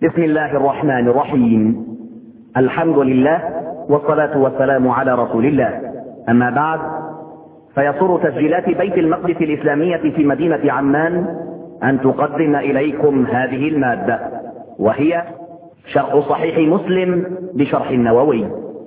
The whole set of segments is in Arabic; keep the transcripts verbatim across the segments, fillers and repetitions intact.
بسم الله الرحمن الرحيم. الحمد لله والصلاة والسلام على رسول الله. أما بعد، فيسر تسجيلات بيت المقدس الإسلامية في مدينة عمان أن تقدم إليكم هذه المادة، وهي شرح صحيح مسلم بشرح النووي.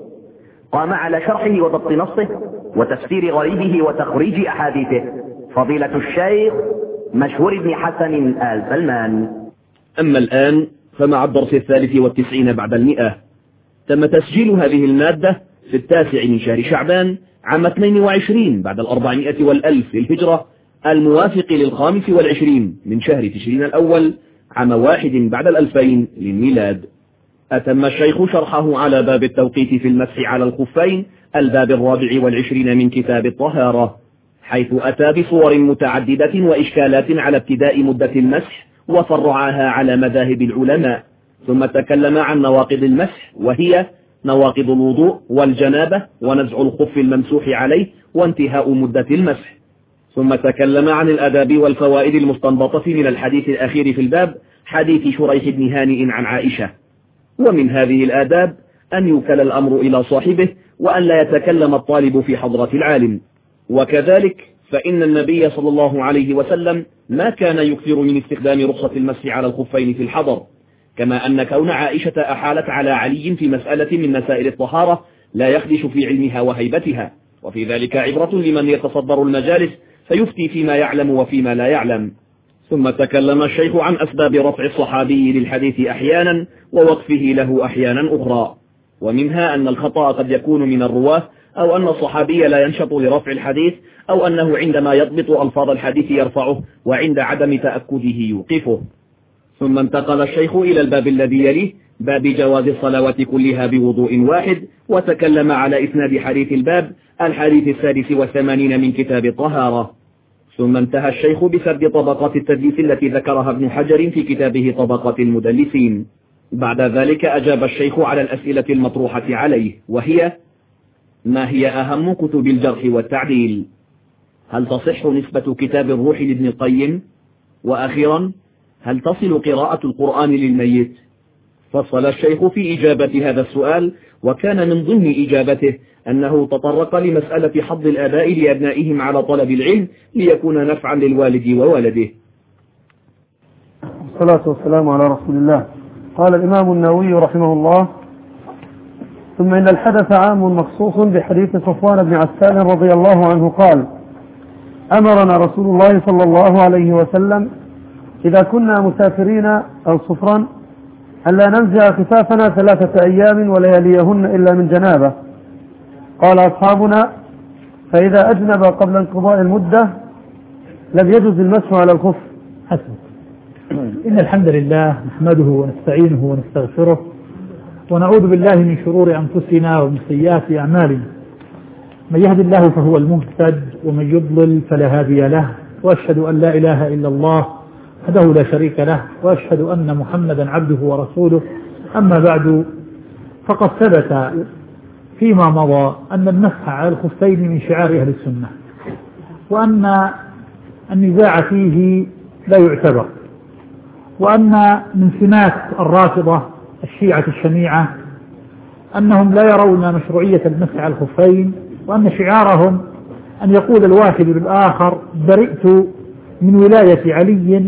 قام على شرحه وضبط نصه وتفسير غريبه وتخريج أحاديثه فضيلة الشيخ مشهور بن حسن آل سلمان. أما الآن فمع الدرس الثالث والتسعين بعد المئة. تم تسجيل هذه المادة في التاسع من شهر شعبان عام اثنين وعشرين بعد الأربعمائة والألف للهجرة، الموافق للخامس والعشرين من شهر تشرين الأول عام واحد بعد الألفين للميلاد. أتم الشيخ شرحه على باب التوقيت في المسح على الخفين، الباب الرابع والعشرين من كتاب الطهارة، حيث أتى بصور متعددة وإشكالات على ابتداء مدة المسح وفرعها على مذاهب العلماء. ثم تكلم عن نواقض المسح، وهي نواقض الوضوء والجنابة ونزع الخف الممسوح عليه وانتهاء مدة المسح. ثم تكلم عن الأداب والفوائد المستنبطة من الحديث الأخير في الباب، حديث شريح بن هانئ عن عائشة. ومن هذه الآداب أن يوكل الأمر إلى صاحبه، وأن لا يتكلم الطالب في حضرة العالم. وكذلك فإن النبي صلى الله عليه وسلم ما كان يكثر من استخدام رخصة المسح على الخفين في الحضر، كما أن كون عائشة أحالت على علي في مسألة من مسائل الطهارة لا يخدش في علمها وهيبتها، وفي ذلك عبرة لمن يتصدر المجالس فيفتي فيما يعلم وفيما لا يعلم. ثم تكلم الشيخ عن أسباب رفع الصحابي للحديث أحيانا ووقفه له أحيانا أخرى، ومنها أن الخطأ قد يكون من الرواه، أو أن الصحابي لا ينشط لرفع الحديث، أو أنه عندما يضبط ألفاظ الحديث يرفعه وعند عدم تأكده يوقفه. ثم انتقل الشيخ إلى الباب الذي يليه، باب جواز الصلوات كلها بوضوء واحد، وتكلم على إسناد حديث الباب، الحديث السادس والثمانين من كتاب الطهارة. ثم انتهى الشيخ بسرد طبقات التدليس التي ذكرها ابن حجر في كتابه طبقات المدلسين. بعد ذلك أجاب الشيخ على الأسئلة المطروحة عليه، وهي: ما هي أهم كتب الجرح والتعديل؟ هل تصح نسبة كتاب الروح لابن القيم؟ وأخيرا، هل تصل قراءة القرآن للميت؟ فصل الشيخ في إجابة هذا السؤال، وكان من ضمن إجابته أنه تطرق لمسألة حض الآباء لأبنائهم على طلب العلم ليكون نفعا للوالد وولده. والصلاة والسلام على رسول الله. قال الإمام النووي رحمه الله: ثم إن الحدث عام مخصوص بحديث صفوان بن عسال رضي الله عنه قال: أمرنا رسول الله صلى الله عليه وسلم إذا كنا مسافرين أو صفرا أن لا ننزع خفافنا ثلاثة أيام ولياليهن إلا من جنابه. قال أصحابنا: فإذا أجنب قبل انقضاء المدة لم يجوز المسح على الخف. حسن. إن الحمد لله نحمده ونستعينه ونستغفره، ونعوذ بالله من شرور أنفسنا ومن سيئات أعمالنا. من يهد الله فهو المهتد، ومن يضلل فلا هادي له، وأشهد أن لا إله إلا الله وحده لا شريك له، وأشهد أن محمدا عبده ورسوله. أما بعد، فقد ثبت فيما مضى أن المسح على الخفين من شعار أهل السنة، وأن النزاع فيه لا يعتبر، وأن من سمات الرافضة الشيعة الشنيعة أنهم لا يرون مشروعية المسح على الخفين، وأن شعارهم أن يقول الواحد للآخر: برئت من ولاية علي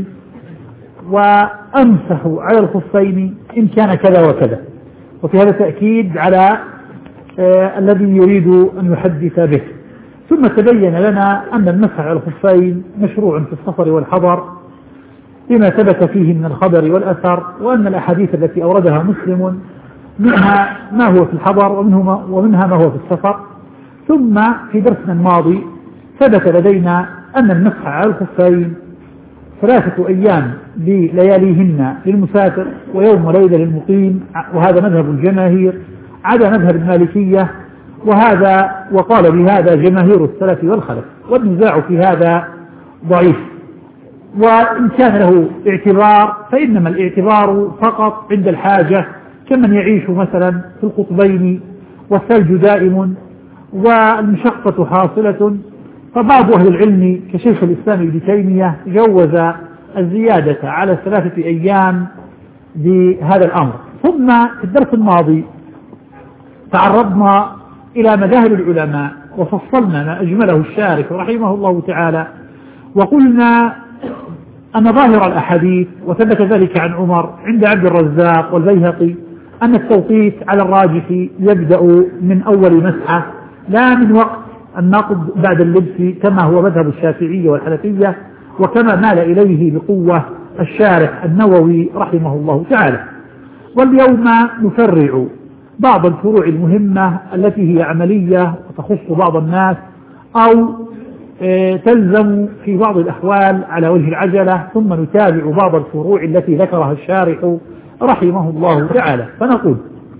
وأمسح على الخفين إن كان كذا وكذا. وفي هذا تأكيد على آه الذي يريد أن يحدث به. ثم تبين لنا أن المسح على الخفين مشروع في السفر والحضر بما ثبت فيه من الخبر والأثر، وأن الأحاديث التي أوردها مسلم منها ما هو في الحضر ومنها ما هو في السفر. ثم في درسنا الماضي ثبت لدينا أن المسح على الخفين ثلاثة أيام بلياليهن للمسافر ويوم وليلة للمقيم، وهذا مذهب الجماهير عدا مذهب المالكية، وهذا وقال بهذا جماهير السلف والخلف، والنزاع في هذا ضعيف. وإن كان له اعتبار فإنما الاعتبار فقط عند الحاجة، كمن يعيش مثلا في القطبين والثلج دائم والمشقة حاصلة. فبعض أهل العلم كشيخ الإسلام ابن تيمية جوز الزيادة على ثلاثة أيام بهذا الأمر. ثم في الدرس الماضي تعرضنا إلى مذاهب العلماء وفصلنا ما أجمله الشارح رحمه الله تعالى، وقلنا أن ظاهر الأحاديث وثبت ذلك عن عمر عند عبد الرزاق والبيهقي أن التوقيت على الراجح يبدأ من أول مسحة لا من وقت النقض بعد اللبس كما هو مذهب الشافعية والحنفية، وكما مال إليه بقوة الشارح النووي رحمه الله تعالى. واليوم نفرع بعض الفروع المهمة التي هي عملية وتخص بعض الناس أو تلزم في بعض الأحوال على وجه العجلة، ثم نتابع بعض الفروع التي ذكرها الشارح رحمه الله تعالى. فنقول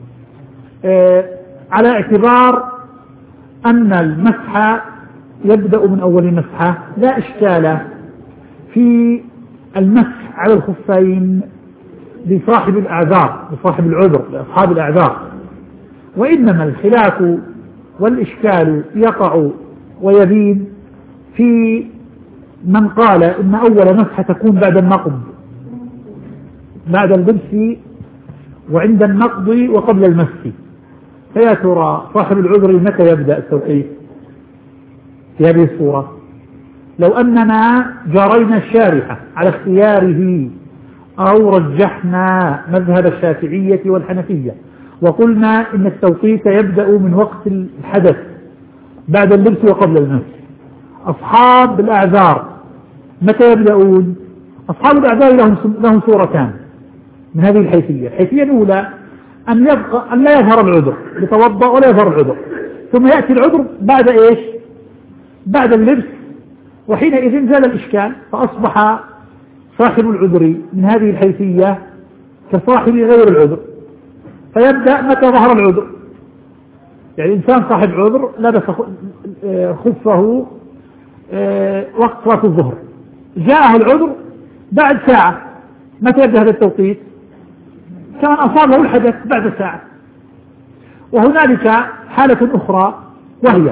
على اعتبار أن المسح يبدأ من أول مسحة لا إشكال في المسح على الخفين لصاحب الأعذار لصاحب العذر لأصحاب الأعذار، وإنما الخلاف والإشكال يقع ويبين في من قال إن أول مسحة تكون بعد النقض بعد اللبس وعند النقض وقبل المسح. فيا ترى صاحب العذر متى يبدأ التوقيت في هذه الصورة؟ لو أننا جارينا الشارحة على اختياره أو رجحنا مذهب الشافعية والحنفية وقلنا إن التوقيت يبدأ من وقت الحدث بعد اللبس وقبل المسح، أصحاب الأعذار متى يبدأون؟ أصحاب الأعذار لهم لهم صورتان من هذه الحيثية. الحيثية الأولى أن يبقى أن لا يظهر العذر، يتوضأ ولا يظهر العذر، ثم يأتي العذر بعد إيش؟ بعد اللبس، وحينئذ زال الإشكال، فأصبح صاحب العذر من هذه الحيثية كصاحب غير العذر، فيبدأ متى ظهر العذر. يعني إنسان صاحب عذر لبس خفه وقت صلاة الظهر، جاءه العذر بعد ساعة، متى يبدأ هذا التوقيت؟ كمن أصاب له الحدث بعد ساعة. وهنالك حالة أخرى وهي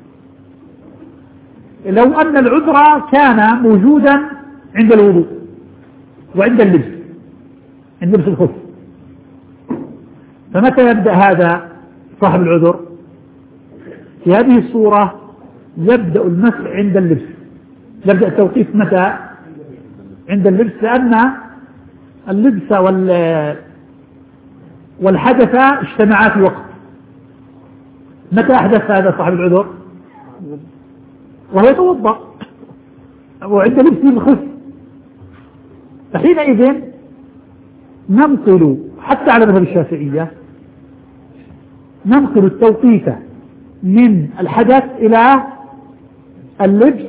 لو أن العذر كان موجودا عند الوضوء وعند اللبس عند لبس الخف، فمتى يبدأ هذا صاحب العذر؟ في هذه الصورة يبدأ المسح عند اللبس. يبدأ التوقيت متى؟ عند اللبس، لأن اللبس وال والحدث اجتمعا في وقت. متى أحدث هذا صاحب العذر؟ وهو يتوضأ وعند لبسه الخف، فحينئذ ننقل حتى على مذهب الشافعية ننقل التوقيت من الحدث إلى اللبس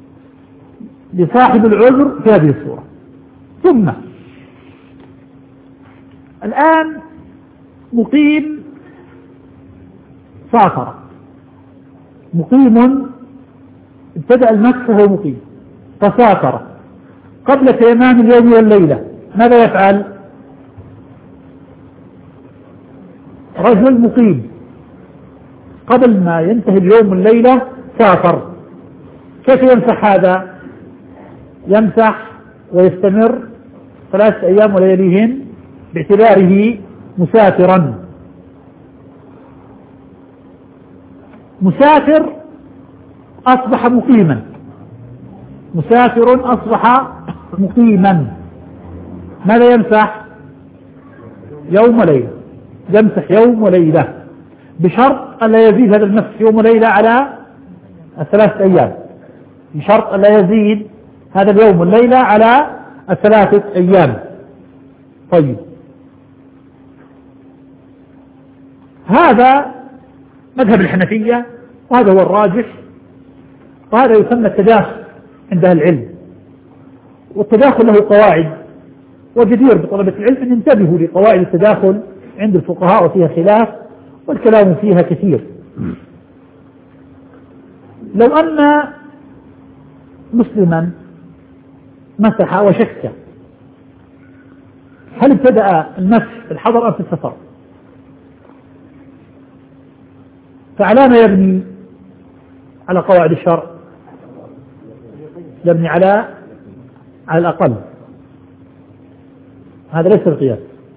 لصاحب العذر في هذه الصورة. ثم الآن مقيم سافر، مقيم ابتدأ المسح وهو مقيم فسافر قبل تمام اليوم والليلة، ماذا يفعل؟ رجل مقيم قبل ما ينتهي اليوم والليلة سافر، كيف يمسح هذا؟ يمسح ويستمر ثلاثة أيام ولياليهن باعتباره مسافرا. مسافر أصبح مقيما، مسافر أصبح مقيما، ماذا يمسح؟ يوم وليلة، يمسح يوم وليلة بشرط ألا يزيد هذا المسح يوم وليلة على الثلاثة أيام، بشرط ألا يزيد هذا اليوم والليلة على الثلاثة أيام. طيب، هذا مذهب الحنفية وهذا هو الراجح، وهذا يسمى التداخل عند أهل العلم، والتداخل له قواعد، وجدير بطلبة العلم أن ينتبهوا لقواعد التداخل عند الفقهاء وفيها خلاف والكلام فيها كثير. لو أن مسلما مسح وشك هل ابتدأ المسح في الحضر أم في السفر؟ فعلى ما يبني؟ على قواعد الشرع يبني على على الأقل، هذا ليس القياس،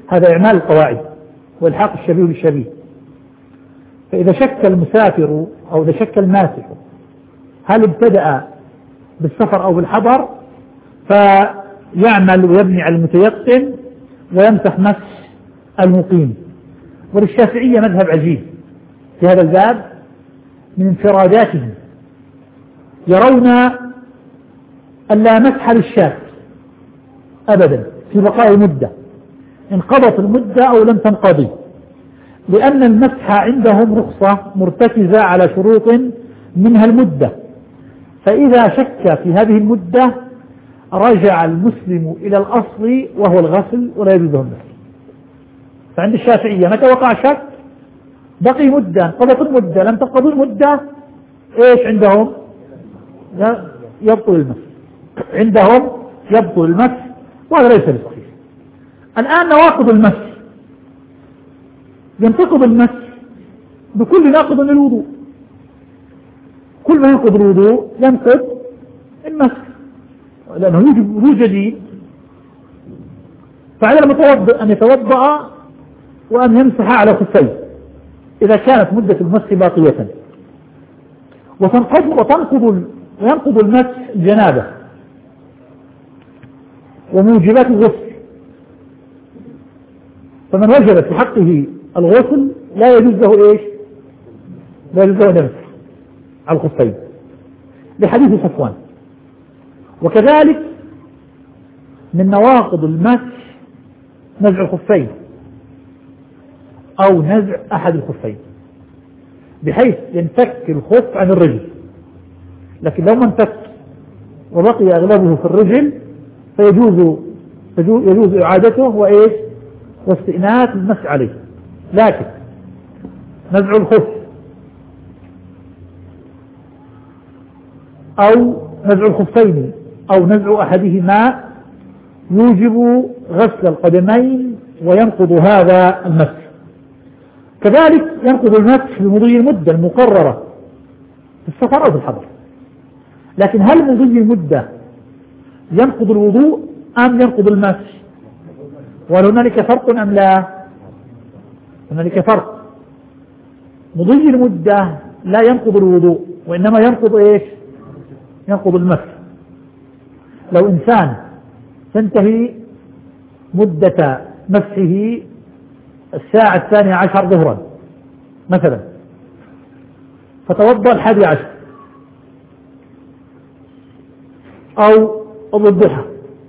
هذا إعمال القواعد والحاق الشبيه بالشبيه. فإذا شك المسافر أو إذا شك الماسح هل ابتدأ بالسفر أو بالحضر فيعمل ويبني على المتيقن ويمسح مسح المقيم. وللشافعية مذهب عجيب في هذا الباب من انفراداتهم، يرون أن لا مسح للشاك أبدا في بقاء مدة، انقضت المدة أو لم تنقضي، لأن المسح عندهم رخصة مرتكزة على شروط منها المدة، فإذا شك في هذه المدة رجع المسلم إلى الأصل وهو الغسل ولا يجوز له المسح. فعند الشافعية متى وقع شك بقي مدة، انقضت المدة لم تنقض المدة، ايش عندهم؟ يبطل المسح، عندهم يبطل المسح، وهذا ليس بصحيح. الآن نواقض المسح، ينتقض المسح بكل ناقض للوضوء، كل ما ينقض الوضوء ينقض المسح، لأنه يوجب وضوء جديد. فعلى المتوضئ أن يتوضأ وأن يمسح على خفيه إذا كانت مدة المسح باقية، وتنقض وتنقض وينقض المسح الجنابة وموجبات الغسل. فمن وجب في حقه الغسل لا يجوز له ايش؟ لا يجوز له المسح على الخفين لحديث صفوان. وكذلك من نواقض المسح نزع الخفين أو نزع أحد الخفين، بحيث ينفك الخف عن الرجل، لكن لو ما انفك وبقي أغلبه في الرجل فيجوز يجوز إعادته وإيش واستئناف المسح عليه. لكن نزع الخف أو نزع الخفين أو نزع أحدهما يوجب غسل القدمين وينقض هذا المسح. كذلك ينقض المسح بمضي المدة المقررة في السفر أو في الحضر. لكن هل مضي المدة ينقض الوضوء أم ينقض المسح؟ وهل هنالك فرق أم لا؟ هنالك فرق. مضي المدة لا ينقض الوضوء وإنما ينقض إيش؟ ينقض المسح. لو إنسان تنتهي مدة مسحه الساعة الثانية عشر ظهرا مثلا، فتوضأ الحادي عشر أو الضحى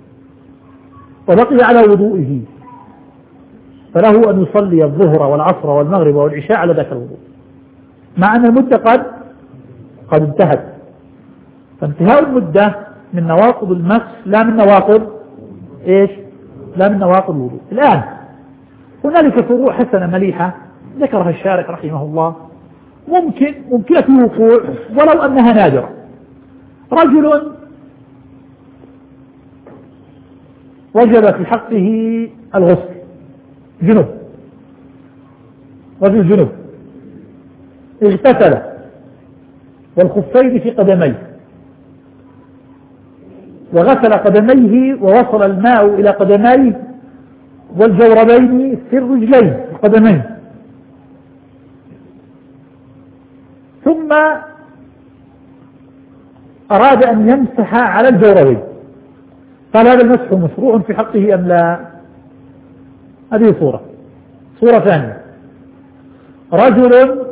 وبقي على وضوئه، فله أن يصلي الظهر والعصر والمغرب والعشاء على ذاك الوضوء، مع أن المدة قد قد انتهت. فانتهاء المدة من نواقض المسح لا من نواقض إيش؟ لا من نواقض الوضوء. الآن هنالك فروع حسنة مليحة ذكرها الشارح رحمه الله، ممكن ممكنة الوقوع ولو أنها نادرة. رجل وجب في حقه الغسل، جنوب، رجل جنوب اغتسل والخفين في قدميه وغسل قدميه ووصل الماء إلى قدميه والجوربين في الرجلين القدمين، ثم أراد أن يمسح على الجوربين، قال هذا المسح مشروع في حقه أم لا؟ هذه صورة. صورة ثانية، رجل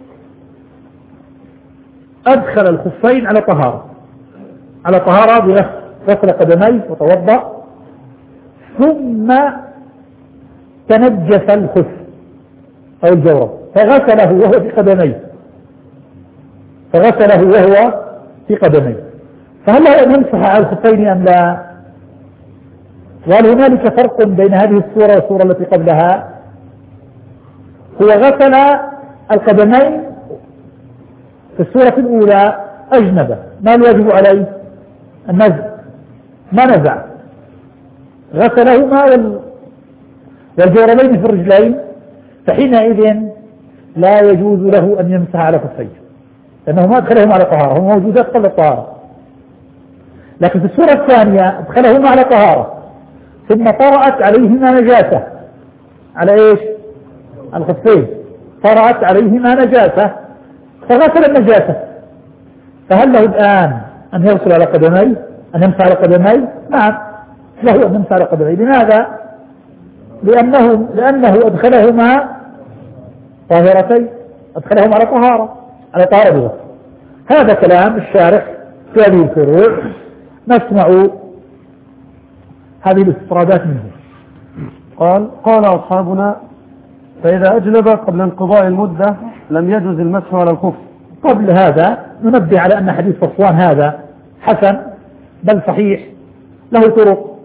أدخل الخفين على طهارة على طهارة بغسل قدميه وتوضأ، ثم تنجس الخف أو الجورب فغسله وهو في قدميه فغسله وهو في قدميه فهل لا نمسح على الخفين أم لا؟ وهل هنالك فرق بين هذه الصورة والصورة التي قبلها؟ هو غسل القدمين في الصورة الأولى أجنبه، ما الواجب عليه؟ النزع، ما نزع، غسلهما والجوربين في الرجلين، فحينئذ لا يجوز له أن يمسح على خفيه لأنه ما أدخلهما على طهارة، هم موجودات قبل الطهارة. لكن في الصورة الثانية أدخلهما على طهارة ثم طرأت عليهما نجاسة على إيش؟ الخفين، طرأت عليهما نجاسة فغسل النجاسة، فهل له الآن أن يغسل على قدميه، أن يمسح على قدميه؟ نعم له أن يمسح على قدميه. لماذا؟ لأنه لأنه أدخلهما طاهرتين، أدخلهما على طهارة على طهارة بغسل. هذا كلام الشارح في هذه الفروع، نسمع هذه الاستطرادات منه. قال قال أصحابنا: فإذا أجنب قبل انقضاء المدة لم يجوز المسح على الخف. قبل هذا ننبه على أن حديث صفوان هذا حسن بل صحيح، له طرق،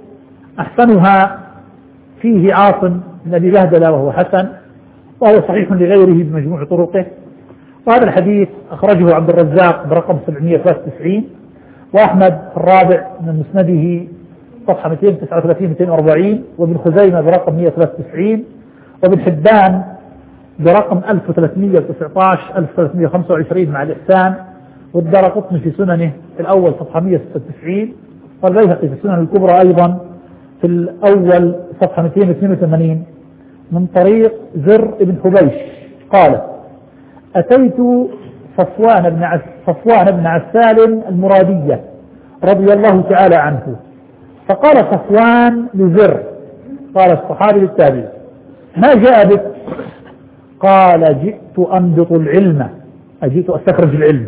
أحسنها فيه عاصم بن أبي بهدلة وهو حسن، وهو صحيح لغيره بمجموع طرقه. وهذا الحديث أخرجه عبد الرزاق برقم سبعمائة وثلاثة وتسعين، وأحمد الرابع من مسنده صفحة مئتين وتسعة وثلاثين مئتين وأربعين، وابن خزيمة برقم مئة وثلاثة وتسعين، وابن حبان برقم ألف وثلاثمائة وتسعة عشر ألف وثلاثمائة وخمسة وعشرين مع الإحسان، والدارقطني في سننه في الأول صفحة مئة وستة وتسعين، والبيهقي في السنن الكبرى أيضا في الأول صفحة مئتين واثنين وثمانين من طريق زر بن حبيش قال: أتيت صفوان بن عس صفوان بن عسال المرادية رضي الله تعالى عنه، فقال صفوان لزر، قال الصحابي للتابعي: ما جاء بك؟ قال: جئت أنبط العلم، أجئت أستخرج العلم،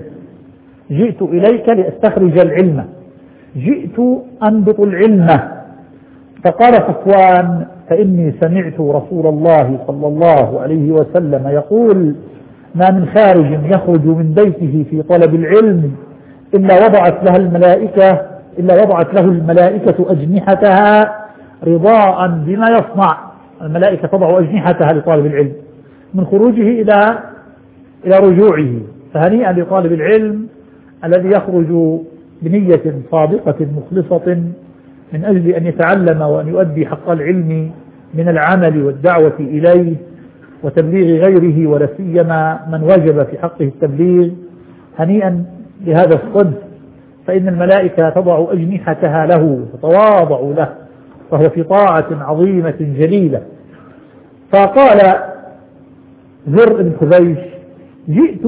جئت إليك لأستخرج العلم، جئت أنبط العلم. فقال صفوان: فإني سمعت رسول الله صلى الله عليه وسلم يقول: ما من خارج يخرج من بيته في طلب العلم إلا وضعت له الملائكة إلا وضعت له الملائكة أجنحتها رضاء بما يصنع. الملائكة تضع أجنحتها لطالب العلم من خروجه إلى إلى رجوعه. فهنيئا لطالب العلم الذي يخرج بنية صادقة مخلصة من أجل أن يتعلم وأن يؤدي حق العلم من العمل والدعوة إليه وتبليغ غيره، ولا سيما من وجب في حقه التبليغ. هنيئا لهذا الصنف، فإن الملائكة تضع أجنحتها له وتتواضع له، وهو في طاعة عظيمة جليلة. فقال زر بن حبيش: جئت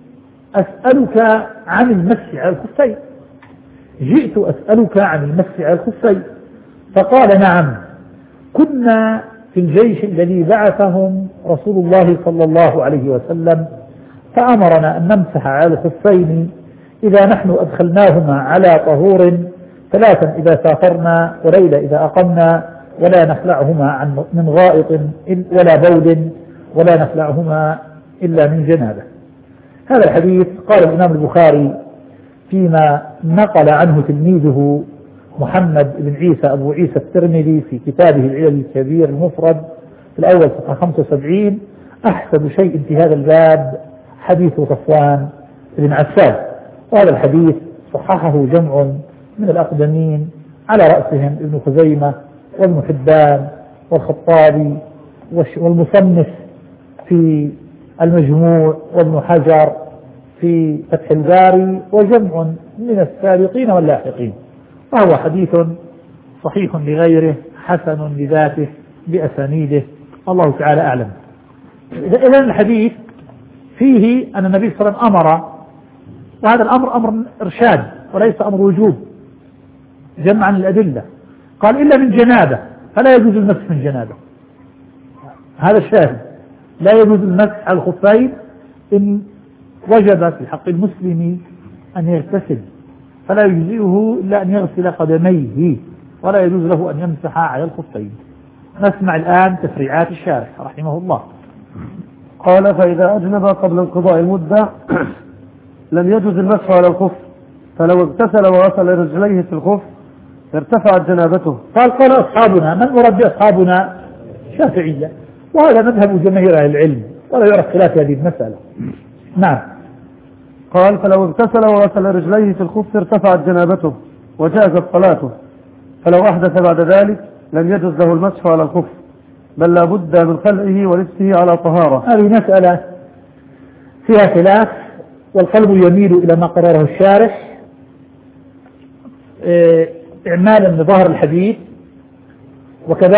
أسألك عن المسح على الخفين، جئت أسألك عن المسح على الخفين. فقال: نعم، كنا في الجيش الذي بعثهم رسول الله صلى الله عليه وسلم، فأمرنا أن نمسح على الخفين إذا نحن أدخلناهما على طهور، ثلاثا إذا سافرنا، وليلة إذا أقمنا، ولا نخلعهما عن من غائط ولا بول، ولا نخلعهما إلا من جنابه. هذا الحديث قال الإمام البخاري فيما نقل عنه تلميذه محمد بن عيسى أبو عيسى الترمذي في كتابه العلل الكبير المفرد في الأول صفحة خمسة وسبعين: أحسن شيء في هذا الباب حديث صفوان بن عسال. وهذا الحديث صححه جمع من الأقدمين على رأسهم ابن خزيمة وابن حبان والخطابي والمصنف في المجموع وابن حجر في فتح الباري وجمع من السابقين واللاحقين، وهو حديث صحيح لغيره حسن لذاته بأسانيده، الله تعالى أعلم. إذن الحديث فيه أن النبي صلى الله عليه وسلم أمر، وهذا الأمر أمر إرشاد وليس أمر وجوب جمعا للأدلة. قال: إلا من جنابة، فلا يجوز المسح من جنابة. هذا الشاهد، لا يجوز المسح على الخفين إن وجب في حق المسلم أن يغتسل، فلا يجزئه إلا أن يغسل قدميه، ولا يجوز له أن يمسح على الخفين. نسمع الآن تفريعات الشارح رحمه الله. قال: فإذا أجنب قبل انقضاء المدة لم يجوز المسح على الخف، فلو اغتسل وغسل رجليه في الخف ارتفعت جنابته. قال قال أصحابنا، من مرد أصحابنا؟ شافعية، وهذا مذهب جماهير أهل العلم، ولا يعرف خلاف هذه المسألة. نعم. قال: فلو اغتسل وغسل رجليه في الخف ارتفعت جنابته وجازت صلاته، فلو أحدث بعد ذلك لم يجوز له المسح على الخف، بل لا بد من خلعه ولبسه على طهارة. هذه مسألة فيها خلاف، والقلب يميل إلى ما قرره الشارح إعمالا لظاهر الحديث، وكذلك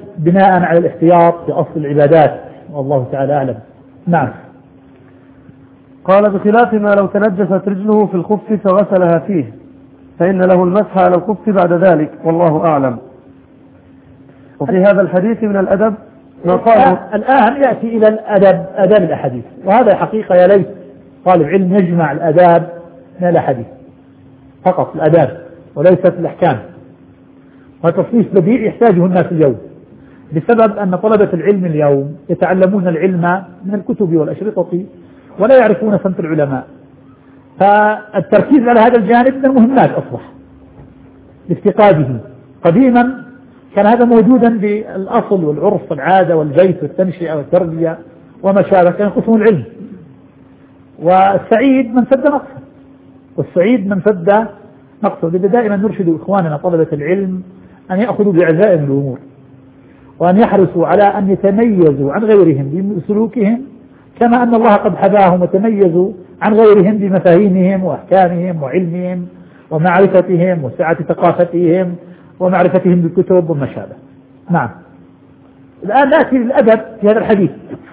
بناء على الاحتياط في أصل العبادات، والله تعالى أعلم. نعم. قال بخلاف ما لو تنجست رجله في الخف فغسلها فيه فإن له المسح على الخف بعد ذلك، والله أعلم. وفي هذا الحديث من الأدب ما قاله. الآن يأتي إلى الأدب، أداب الأحاديث، وهذا حقيقة يا ليت طالب علم يجمع الأداب من الأحاديث فقط، الأداب وليست الأحكام. وتصنيف بديع يحتاجه الناس اليوم بسبب أن طلبة العلم اليوم يتعلمون العلم من الكتب والأشرطة ولا يعرفون سمت العلماء، فالتركيز على هذا الجانب من المهمات أصبح لافتقاده. قديما كان هذا موجودا بالأصل والعرف والعادة والبيت والتنشئة والتربية وما شابه، كان قسم العلم. والسعيد من سد نقصه، والسعيد من سد نقصه. لذا دائما نرشد إخواننا طلبة العلم أن يأخذوا بعزائم الأمور، وأن يحرصوا على أن يتميزوا عن غيرهم بسلوكهم، كما أن الله قد حباهم وتميزوا عن غيرهم بمفاهيمهم وأحكامهم وعلمهم ومعرفتهم وسعة ثقافتهم ومعرفتهم بالكتب وما شابه. نعم. الآن نأتي للأدب في هذا الحديث.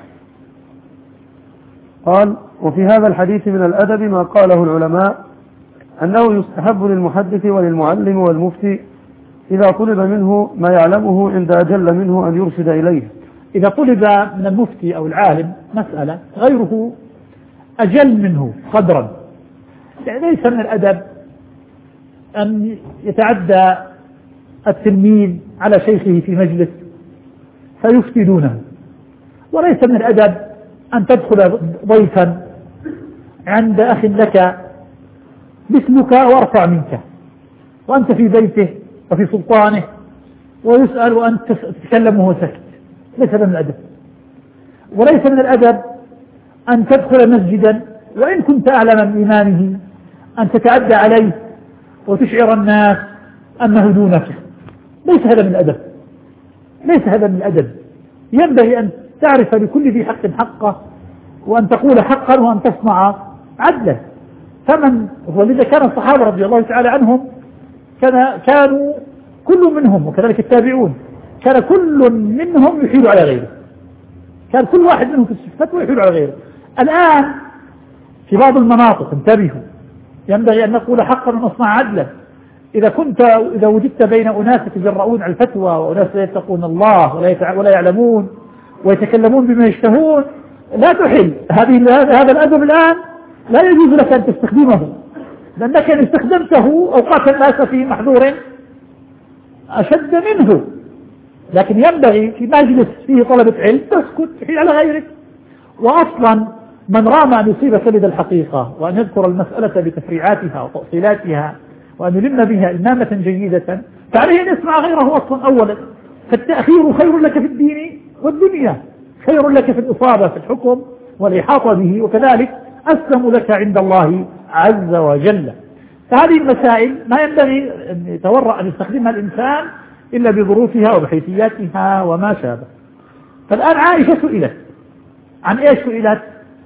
قال وفي هذا الحديث من الأدب ما قاله العلماء أنه يستحب للمحدث وللمعلم والمفتي إذا طلب منه ما يعلمه عند أجل منه أن يرشد إليه. إذا طلب من المفتي أو العالم مسألة غيره أجل منه قدرا، يعني ليس من الأدب أن يتعدى التلميذ على شيخه في مجلس فيفتي دونه، وليس من الأدب أن تدخل ضيفا عند أخ لك مثلك وأرفع منك وأنت في بيته وفي سلطانه ويسأل وأنت تتكلم وهو سكت، ليس من الأدب. وليس من الأدب أن تدخل مسجدا وإن كنت أعلم من إمامه أن تتعدى عليه وتشعر الناس أنه دونك، ليس هذا من الأدب، ليس هذا من الأدب. ينبغي أن تعرف لكل ذي حق حقه، وأن تقول حقا وأن تصنع عدلا. فمن ولذا كان الصحابة رضي الله تعالى عنهم كان كانوا كل منهم وكذلك التابعون كان كل منهم يحيل على غيره، كان كل واحد منهم في الصفات ويحيل على غيره. الآن في بعض المناطق انتبهوا، ينبغي أن نقول حقا ونصنع عدلا. إذا كنت إذا وجدت بين أناس يتجرؤون على الفتوى وأناس لا يتقون الله ولا ولا يعلمون ويتكلمون بما يشتهون، لا تحل هذه هذا الأدب. الآن لا يجوز لك أن تستخدمه، لأنك إن استخدمته أوقات الناس في محظور أشد منه. لكن ينبغي في مجلس فيه طلبة علم تسكت تحيل على غيرك. وأصلا من رام أن يصيب سلد الحقيقة وأن يذكر المسألة بتفريعاتها وتأصيلاتها وأن يلم بها إمامة جيدة فعليه أن يسمع غيره أصلا أولا. فالتأخير خير لك في الدين والدنيا، خير لك في الإصابة في الحكم والإحاطة به، وكذلك أسلم لك عند الله عز وجل. فهذه المسائل ما ينبغي أن يتورع أن يستخدمها الإنسان إلا بظروفها وبحيثياتها وما شابه. فالآن عائشة سئلت عن إيش؟ سئلت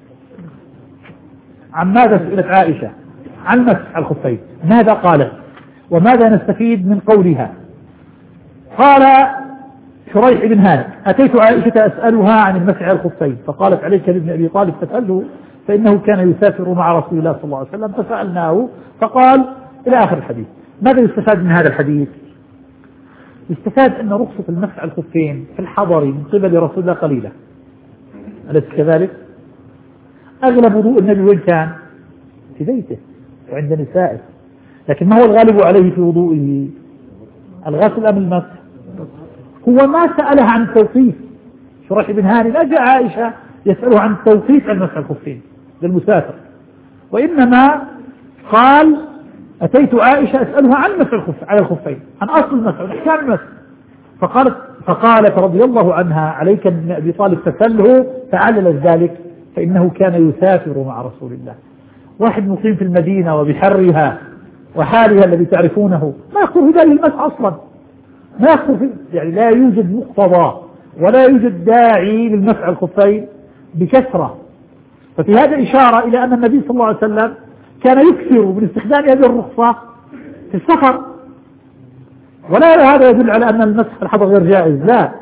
عن ماذا سئلت عائشة؟ عن مسح الخفين. ماذا قالت وماذا نستفيد من قولها؟ قال شريح بن هانئ أتيت عائشة أسألها عن المسح على الخفين فقالت عليك بابن أبي طالب فاسأله فإنه كان يسافر مع رسول الله صلى الله عليه وسلم. فسألناه فقال إلى آخر الحديث. ماذا يستفاد من هذا الحديث؟ يستفاد أن رخصة المسح على الخفين في الحضر من قبل رسول الله قليلة، أليس كذلك؟ أغلب وضوء النبي وين كان؟ في بيته وعند نسائه. لكن ما هو الغالب عليه في وضوئه؟ الغسل أم المسح؟ هو ما سألها عن التوقيف. شريح بن هانئ لا جاء عائشة يسأله عن التوقيف على المسح الخفين للمسافر، وإنما قال أتيت عائشة أسألها عن مسح الخف على الخفين، عن أصل المسح وأحكام المسح. فقالت فقالت رضي الله عنها عليك بن أبي طالب فسأله فعلل ذلك فإنه كان يسافر مع رسول الله. واحد مقيم في المدينة وبحرها وحالها الذي تعرفونه ما يخطر في باله المسح أصلا، ما يخطر في يعني لا يوجد مقتضى ولا يوجد داعي للمسح الخفين بكثرة. ففي هذا إشارة إلى أن النبي صلى الله عليه وسلم كان يكثر من استخدام هذه الرخصة في السفر، ولا هذا يدل على أن المسح الحضر غير جائز، لا،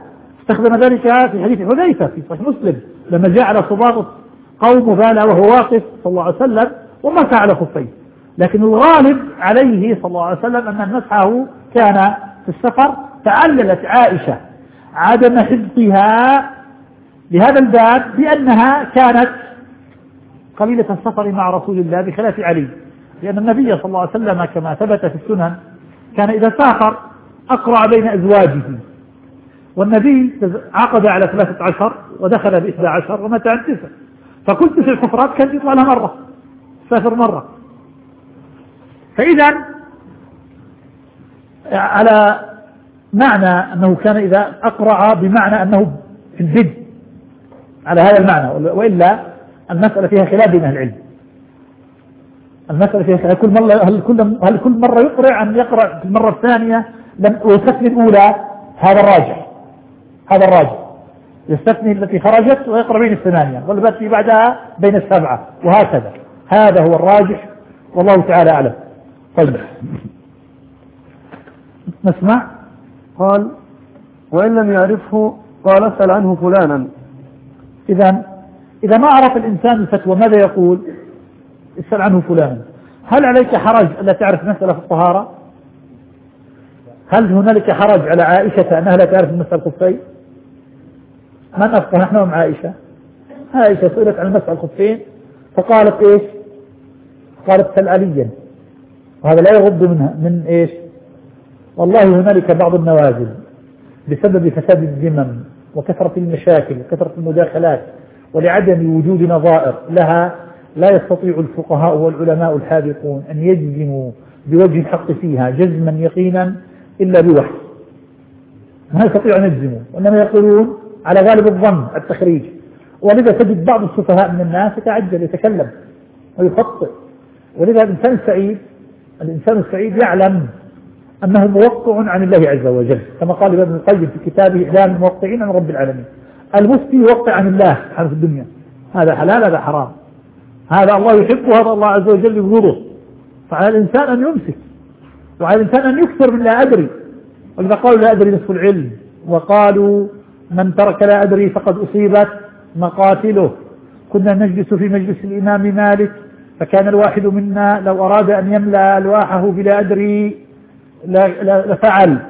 استخدم ذلك في حديث حذيفة في صحيح مسلم لما جاء على صباغ قوم بال وهو واقف صلى الله عليه وسلم ومسح على خفيه. لكن الغالب عليه صلى الله عليه وسلم أن مسحه كان في السفر. تعللت عائشة عدم حفظها لهذا الباب بأنها كانت قليلة السفر مع رسول الله بخلاف علي، لأن النبي صلى الله عليه وسلم كما ثبت في السنن كان إذا سافر أقرع بين أزواجه، والنبي عقد على ثلاثة عشر ودخل بإحدى عشر ومتى عن تسع، فكل تسع حفرات كانت يطلع لها مرة، سافر مرة. فإذا على معنى أنه كان إذا أقرع بمعنى أنه في البدء على هذا المعنى، وإلا المسألة فيها خلاف بين أهل العلم. المسألة فيها خلاف كل مرة، هل كل هل كل مرة يقرع أن يقرأ في المرة الثانية لم ويستثني الأولى؟ هذا الراجح، هذا الراجح يستثني التي خرجت ويقرأ بين الثمانية والتي بعدها بين السبعة وهكذا. هذا هو الراجح والله تعالى أعلم. طيب نسمع. قال وإن لم يعرفه قال اسأل عنه فلانا. إذا إذا ما عرف الإنسان الفتوى ماذا يقول؟ اسأل عنه فلانا. هل عليك حرج ألا تعرف مسألة في الطهارة؟ هل هنالك حرج على عائشة أنها لا تعرف مسألة الخفين؟ من أفقه نحن أم عائشة؟ عائشة سئلت عن مسألة الخفين فقالت إيش؟ قالت سل عليا، وهذا لا يغض منها من إيش؟ والله هنالك بعض النوازل بسبب فساد الذمم وكثرة المشاكل وكثرة المداخلات ولعدم وجود نظائر لها لا يستطيع الفقهاء والعلماء الحاذقون أن يجزموا بوجه الحق فيها جزما يقينا إلا بوحي، ما يستطيع أن يجزموا، وإنما يقولون على غالب الظن التخريج. ولذا تجد بعض السفهاء من الناس يتعجل يتكلم ويخطئ. ولذا الإنسان السعيد الإنسان السعيد يعلم أنه موقع عن الله عز وجل، كما قال ابن القيم في كتابه إعلام الموقعين عن رب العالمين. المفتي يوقع عن الله سبحانه في الدنيا، هذا حلال هذا حرام، هذا الله يحبه هذا الله عز وجل يبغضه. فعلى الإنسان أن يمسك، وعلى الإنسان أن يكثر من لا أدري. ولذا قالوا لا أدري نصف العلم، وقالوا من ترك لا أدري فقد أصيبت مقاتله. كنا نجلس في مجلس الإمام مالك فكان الواحد منا لو أراد أن يملأ ألواحه بلا أدري لفعل.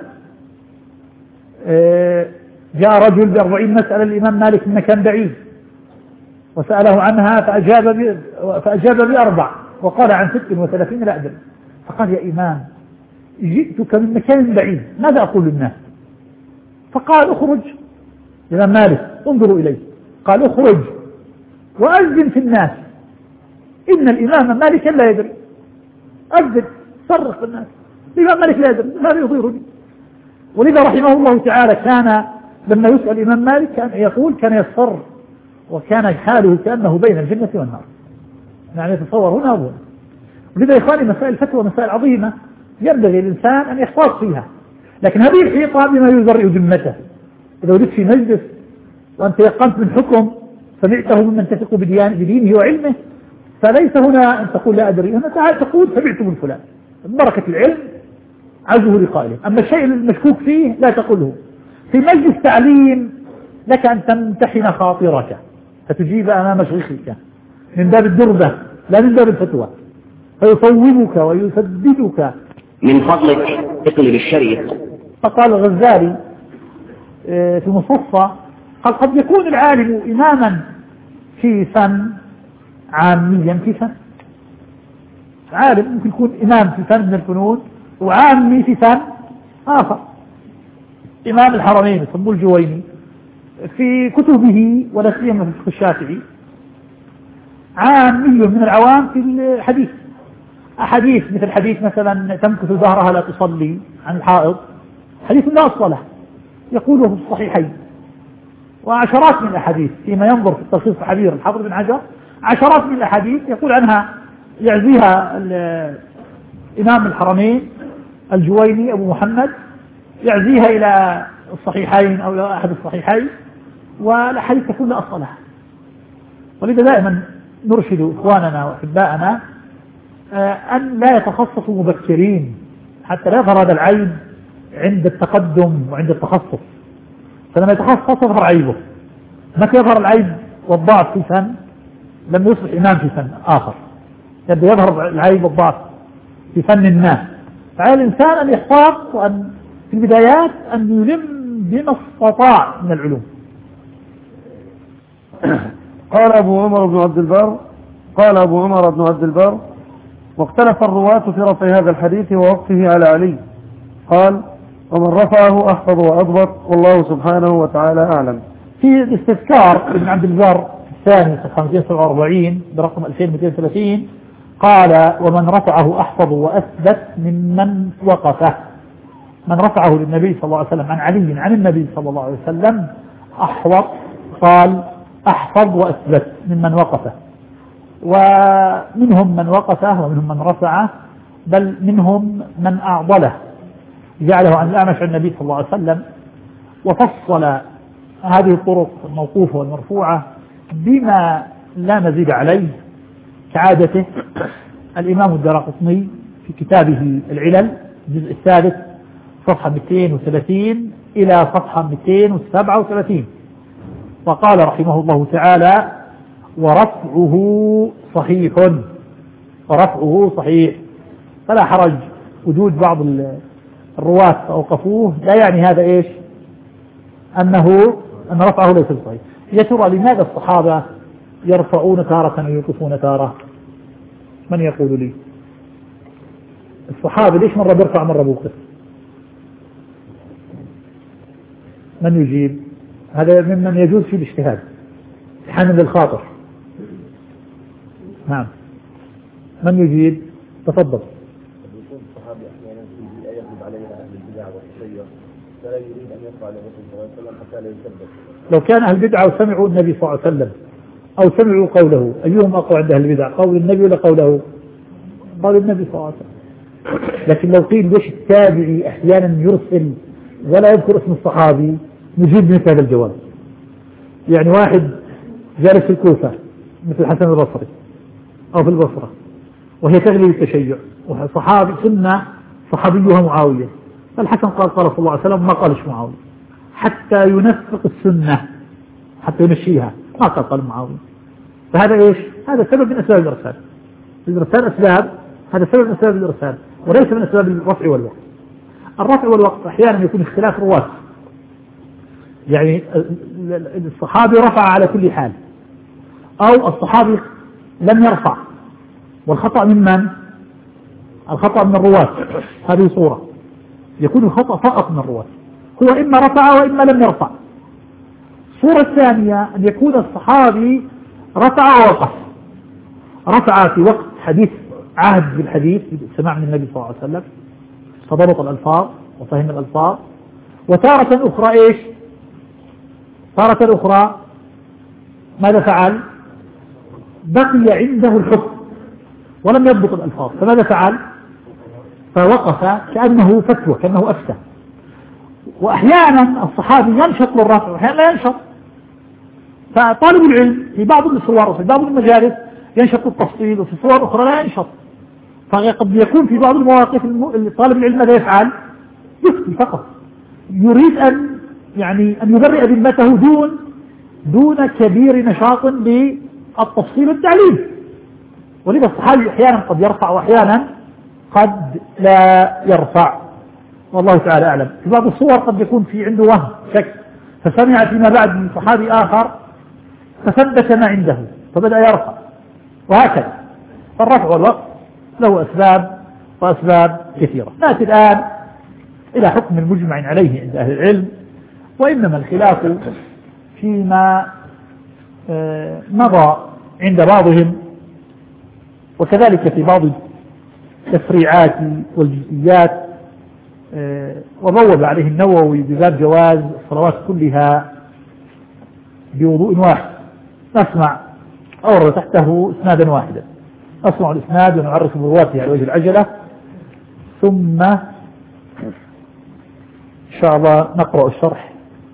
جاء رجل بأربعين مسألة الإمام مالك من مكان بعيد وسأله عنها فأجاب, فأجاب بأربع وقال عن ست وثلاثين لا أدري. فقال يا إمام جئتك من مكان بعيد ماذا أقول للناس؟ فقال اخرج. الإمام مالك انظروا إليه، قال اخرج وأذن في الناس إن الإمام مالك لا يدري. أذن صرخ في الناس الإمام مالك لا يدري ماذا يضيرني. ولذا رحمه الله تعالى كان لما يسأل الإمام مالك كان يقول كان يصفر وكان حاله كأنه بين الجنة والنار، يعني يتصور هنا وهنا. ولذا يا إخواني مسائل الفتوى مسائل عظيمة ينبغي الإنسان أن يحتاط فيها، لكن هذه الحيطة بما يزرع ذمته. إذا وجدت في مجلس وأنت يقنت من حكم سمعته ممن تثق بدينه وعلمه فليس هنا أن تقول لا أدري، هنا تعال تقول سمعت من فلان، بركة العلم عزه لقائله. أما الشيء المشكوك فيه لا تقوله. في مجلس تعليم لك أن تمتحن خاطرك فتجيب أمام شيخك من باب الدربة لا من باب الفتوى، فيصوبك ويسددك. من فضلك اقلب الشريط. فقال الغزالي في مصفى قال قد يكون العالم إماما في فن عاميا في فن. عالم ممكن يكون إمام في فن من الفنون وعامي في فن آخر. إمام الحرمين يسموه الجويني في كتبه ولا سيما في الفقه الشافعي عامي من العوام في الحديث. أحاديث مثل حديث مثلا تمكث ظهرها لا تصلي عن الحائض، حديث لا أصل له يقوله في الصحيحين، وعشرات من الأحاديث فيما ينظر في التلخيص الحبير الحافظ بن حجر عشرات من الأحاديث يقول عنها يعزيها إمام الحرمين الجويني أبو محمد يعزيها إلى الصحيحين أو إلى أحد الصحيحين، والأحاديث تكون لا أصل لها. ولذا دائما نرشد إخواننا وأحباءنا أن لا يتخصصوا مبكرين حتى لا يظهر هذا العيب عند التقدم وعند التخصص. فلما يتخصص يظهر عيبه. متى يظهر العيب والضعف في فن؟ لما يصبح إمام في فن آخر يبدأ يظهر العيب والضعف في فن ما. فعلى الإنسان أن يحتاط وأن في البدايات أن يلم بما استطاع من العلوم. قال أبو عمر بن عبد البر قال أبو عمر بن عبد البر واختلف الرواة في رفع هذا الحديث ووقفه على علي. قال ومن رفعه أحفظ وأضبط والله سبحانه وتعالى أعلم. في الاستذكار ابن عبد البر الثاني صفحة مئتين وسبعة وأربعين برقم ألفين ومئتين وثلاثين قال ومن رفعه أحفظ وأثبت ممن وقفه. من رفعه للنبي صلى الله عليه وسلم عن علي عن النبي صلى الله عليه وسلم أحوط قال أحفظ وأثبت ممن وقفه. ومنهم من وقفه ومنهم من رفعه بل منهم من أعضله جعله عن الأعمش عن النبي صلى الله عليه وسلم وفصل هذه الطرق الموقوفة والمرفوعة بما لا مزيد عليه كعادته. الإمام الدارقطني في كتابه العلل الجزء الثالث صفحة مئتين وثلاثين إلى صفحة مئتين وسبعة وثلاثين وقال رحمه الله تعالى ورفعه صحيح ورفعه صحيح. فلا حرج وجود بعض الرواة أوقفوه لا يعني هذا إيش أنه أن رفعه ليس صحيح. يا ترى لماذا الصحابة يرفعون تارة ويوقفون تارة؟ من يقول لي؟ الصحابة ليش مرة بيرفع مرة بوقف؟ من يجيب؟ هذا ممن يجوز في الاجتهاد حامل للخاطر. نعم من يجيب؟ تفضل. يكون الصحابي احيانا في يغلب عليها اهل البدع والتشيع فلا يريد ان يرفع للرسول صلى الله عليه وسلم حتى لا يثبت. لو كان اهل البدع وسمعوا النبي صلى الله عليه وسلم او سمعوا قوله ايهم اقوى عند اهل البدع قول النبي ولا قوله؟ قول النبي صلى الله عليه وسلم. لكن لو قيل ليش التابعي احيانا يرسل ولا يذكر اسم الصحابي نجيب مثل هذا الجواب. يعني واحد جالس في الكوفة مثل الحسن البصري أو في البصرة وهي تغلب التشيع وصحابي سنة صحابيها معاوية فالحسن قال قال صلى الله عليه وسلم ما قالش معاوية حتى ينفق السنة حتى يمشيها ما قال قال معاوية. فهذا إيش؟ هذا سبب من أسباب الإرسال. الإرسال أسباب هذا سبب من أسباب الإرسال وليس من أسباب الرفع والوقف. الرفع والوقف أحيانا يكون اختلاف رواة يعني الصحابي رفع على كل حال أو الصحابي لم يرفع والخطأ من من؟ الخطأ من الرواة. هذه صورة يكون الخطأ فقط من الرواة هو إما رفع وإما لم يرفع. الصورة الثانية أن يكون الصحابي رفع ووقف رفع في وقت حديث عهد بالحديث سمع من النبي صلى الله عليه وسلم فضبط الألفاظ وفهم الألفاظ وتارة أخرى إيش؟ تارة أخرى ماذا فعل؟ بقي عنده الحكم ولم يضبط الألفاظ فماذا فعل؟ فوقف كأنه فتوى كأنه أفتى. وأحيانا الصحابي ينشط للرفع وأحيانا لا ينشط. فطالب العلم في بعض الصور وفي بعض المجالس ينشط التفصيل وفي صور أخرى لا ينشط. فقد يكون في بعض المواقف طالب العلم ماذا يفعل؟ يفتي فقط يريد أن يعني أن يبرئ ذمته دون دون كبير نشاط بالتفصيل والتعليم. ولذا الصحابي أحيانا قد يرفع وأحيانا قد لا يرفع والله تعالى أعلم. في بعض الصور قد يكون في عنده وهم شك فسمع فيما بعد من صحابي آخر فثبت ما عنده فبدأ يرفع وهكذا. فالرفع والوقف له أسباب وأسباب كثيرة. نأتي الآن إلى حكم المجمع عليه عند أهل العلم وإنما الخلاف فيما مضى عند بعضهم وكذلك في بعض التفريعات والجزئيات. وبوب عليه النووي بباب جواز الصلوات كلها بوضوء واحد. نسمع أورد تحته إسنادا واحدا نسمع الإسناد ونعرف برواته على وجه العجلة ثم إن شاء الله نقرأ الشرح.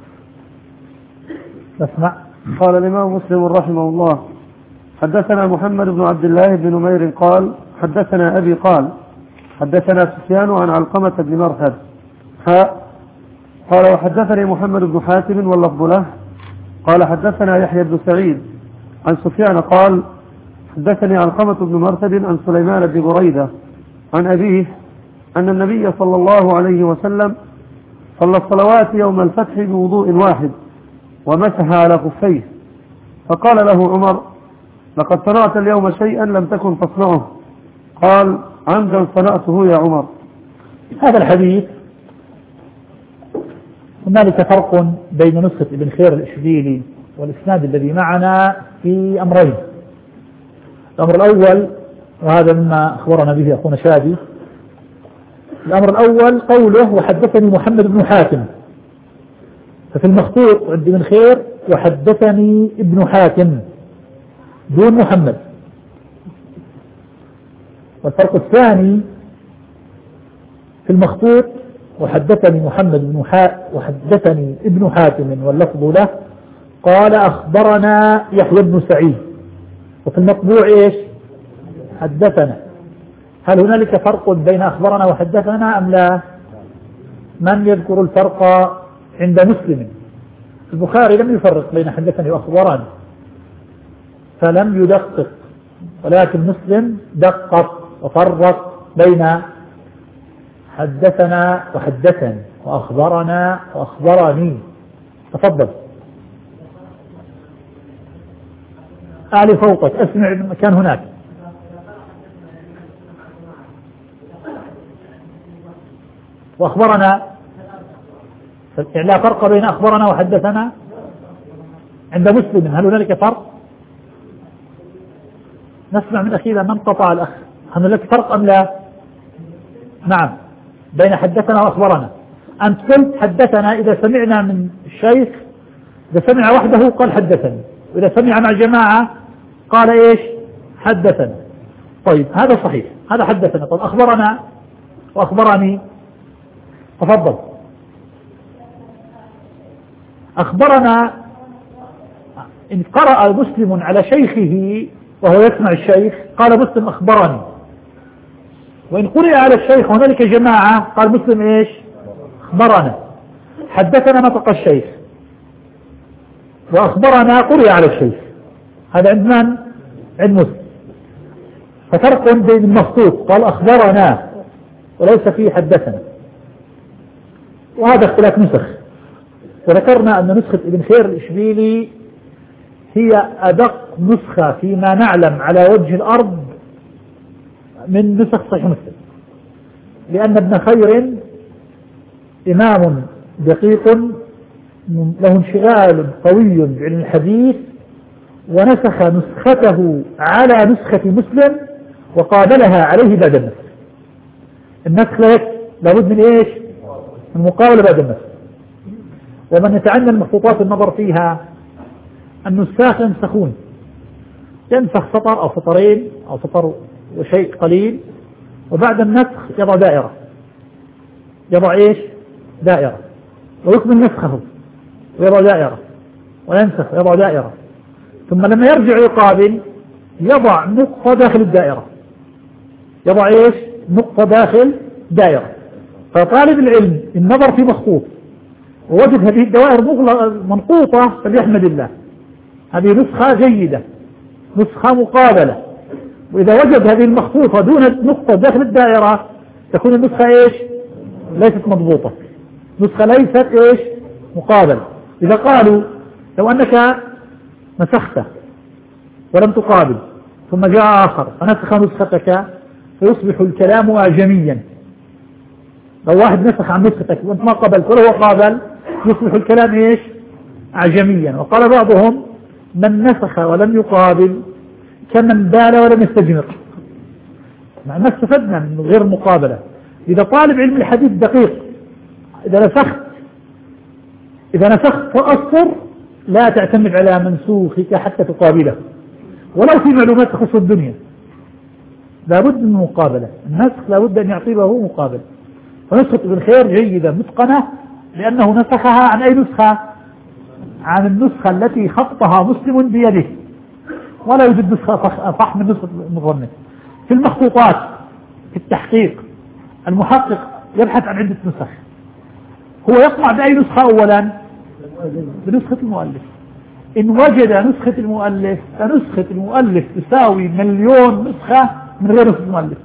نسمع. قال الإمام مسلم رحمه الله حدثنا محمد بن عبد الله بن نمير قال حدثنا أبي قال حدثنا سفيان عن علقمة بن مرثد حاء قال وحدثني محمد بن حاتم واللفظ له قال حدثنا يحيى بن سعيد عن سفيان قال حدثني علقمة بن مرثد عن سليمان بن بريدة عن أبيه أن النبي صلى الله عليه وسلم صلى الصلوات يوم الفتح بوضوء واحد ومسح على خفيه، فقال له عمر لقد صنعت اليوم شيئا لم تكن تصنعه، قال عمدا صنعته يا عمر. هذا الحديث هنالك فرق بين نسخة ابن خير الإشبيلي والإسناد الذي معنا في أمرين. الأمر الأول، وهذا مما أخبرنا به أخونا شادي، الأمر الأول قوله وحدثني محمد بن حاتم، ففي المخطوط عند ابن خير وحدثني ابن حاتم دون محمد. والفرق الثاني في المخطوط وحدثني محمد بن حاتم وحدثني ابن حاتم واللفظ له قال أخبرنا يحيى بن سعيد، وفي المطبوع إيش؟ حدثنا. هل هنالك فرق بين أخبرنا وحدثنا أم لا؟ من يذكر الفرق عند مسلم؟ البخاري لم يفرق بين حدثني وأخبرني فلم يدقق، ولكن مسلم دقق وفرق بين حدثنا وحدثني وأخبرنا وأخبرني. تفضل. أعلي فوقك، أسمع المكان هناك. وأخبرنا لا فرق بين أخبرنا وحدثنا عند مسلم، هل هنالك فرق؟ نسمع من أخيرا من قطع الأخ، هل هنالك فرق أم لا؟ نعم، بين حدثنا وأخبرنا. أنت قلت حدثنا إذا سمعنا من الشيخ، إذا سمع وحده قال حدثني، وإذا سمع مع جماعة قال إيش؟ حدثنا. طيب هذا صحيح، هذا حدثنا. طيب أخبرنا وأخبرني، تفضل. أخبرنا إن قرأ مسلم على شيخه وهو يسمع الشيخ قال مسلم أخبرني، وإن قرأ على الشيخ هنالك جماعة قال مسلم إيش؟ أخبرنا. حدثنا نطق الشيخ، وأخبرنا قرأ على الشيخ، هذا عند من؟ عند مسلم. ففرق بين المخطوط قال أخبرنا وليس فيه حدثنا، وهذا اختلاف نسخ. وذكرنا أن نسخة ابن خير الإشبيلي هي أدق نسخة فيما نعلم على وجه الأرض من نسخ صحيح مسلم، لأن ابن خير إمام دقيق له انشغال قوي بعلم الحديث، ونسخ نسخته على نسخة مسلم وقابلها عليه بعد النسخ. النسخ لابد من إيش؟ من مقابلة بعد النسخ. ومن يتعنى المخطوطات النظر فيها النساخ ينسخون، ينسخ سطر أو سطرين أو سطر وشيء قليل، وبعد النسخ يضع دائرة، يضع إيش؟ دائرة، ويكمل نسخه ويضع دائرة، وينسخ ويضع دائرة، ثم لما يرجع يقابل يضع نقطة داخل الدائرة، يضع إيش؟ نقطة داخل دائرة. فطالب العلم النظر في مخطوط ووجد هذه الدوائر منقوطة فليحمد الله، هذه نسخة جيدة، نسخة مقابلة. وإذا وجد هذه المخطوطة دون نقطة داخل الدائرة تكون النسخة إيش؟ ليست مضبوطة، نسخة ليست إيش؟ مقابلة. إذا قالوا لو أنك نسخت ولم تقابل ثم جاء آخر فنسخ نسختك فيصبح الكلام أعجميا. لو واحد نسخ عن نسختك وانت ما قبلت ولا هو قابل يصبح الكلام إيش؟ أعجميا. وقال بعضهم من نسخ ولم يقابل كمن بال ولم يستجمر، مع ما استفدنا من غير المقابلة. إذا طالب علم الحديث دقيق، إذا نسخت إذا نسخت فأصفر لا تعتمد على منسوخك حتى تقابله، ولو في معلومات تخص الدنيا لابد من مقابلة. النسخ لابد أن يعطيه مقابلة. فنسخة ابن خير جيدة متقنة لأنه نسخها عن أي نسخة؟ عن النسخة التي خطها مسلم بيده، ولا يوجد نسخة صح من نسخة المظنن. في المخطوطات في التحقيق المحقق يبحث عن عدة نسخ، هو يطمع بأي نسخة أولا؟ بنسخة المؤلف. إن وجد نسخة المؤلف فنسخة المؤلف تساوي مليون نسخة من غير نسخة المؤلف،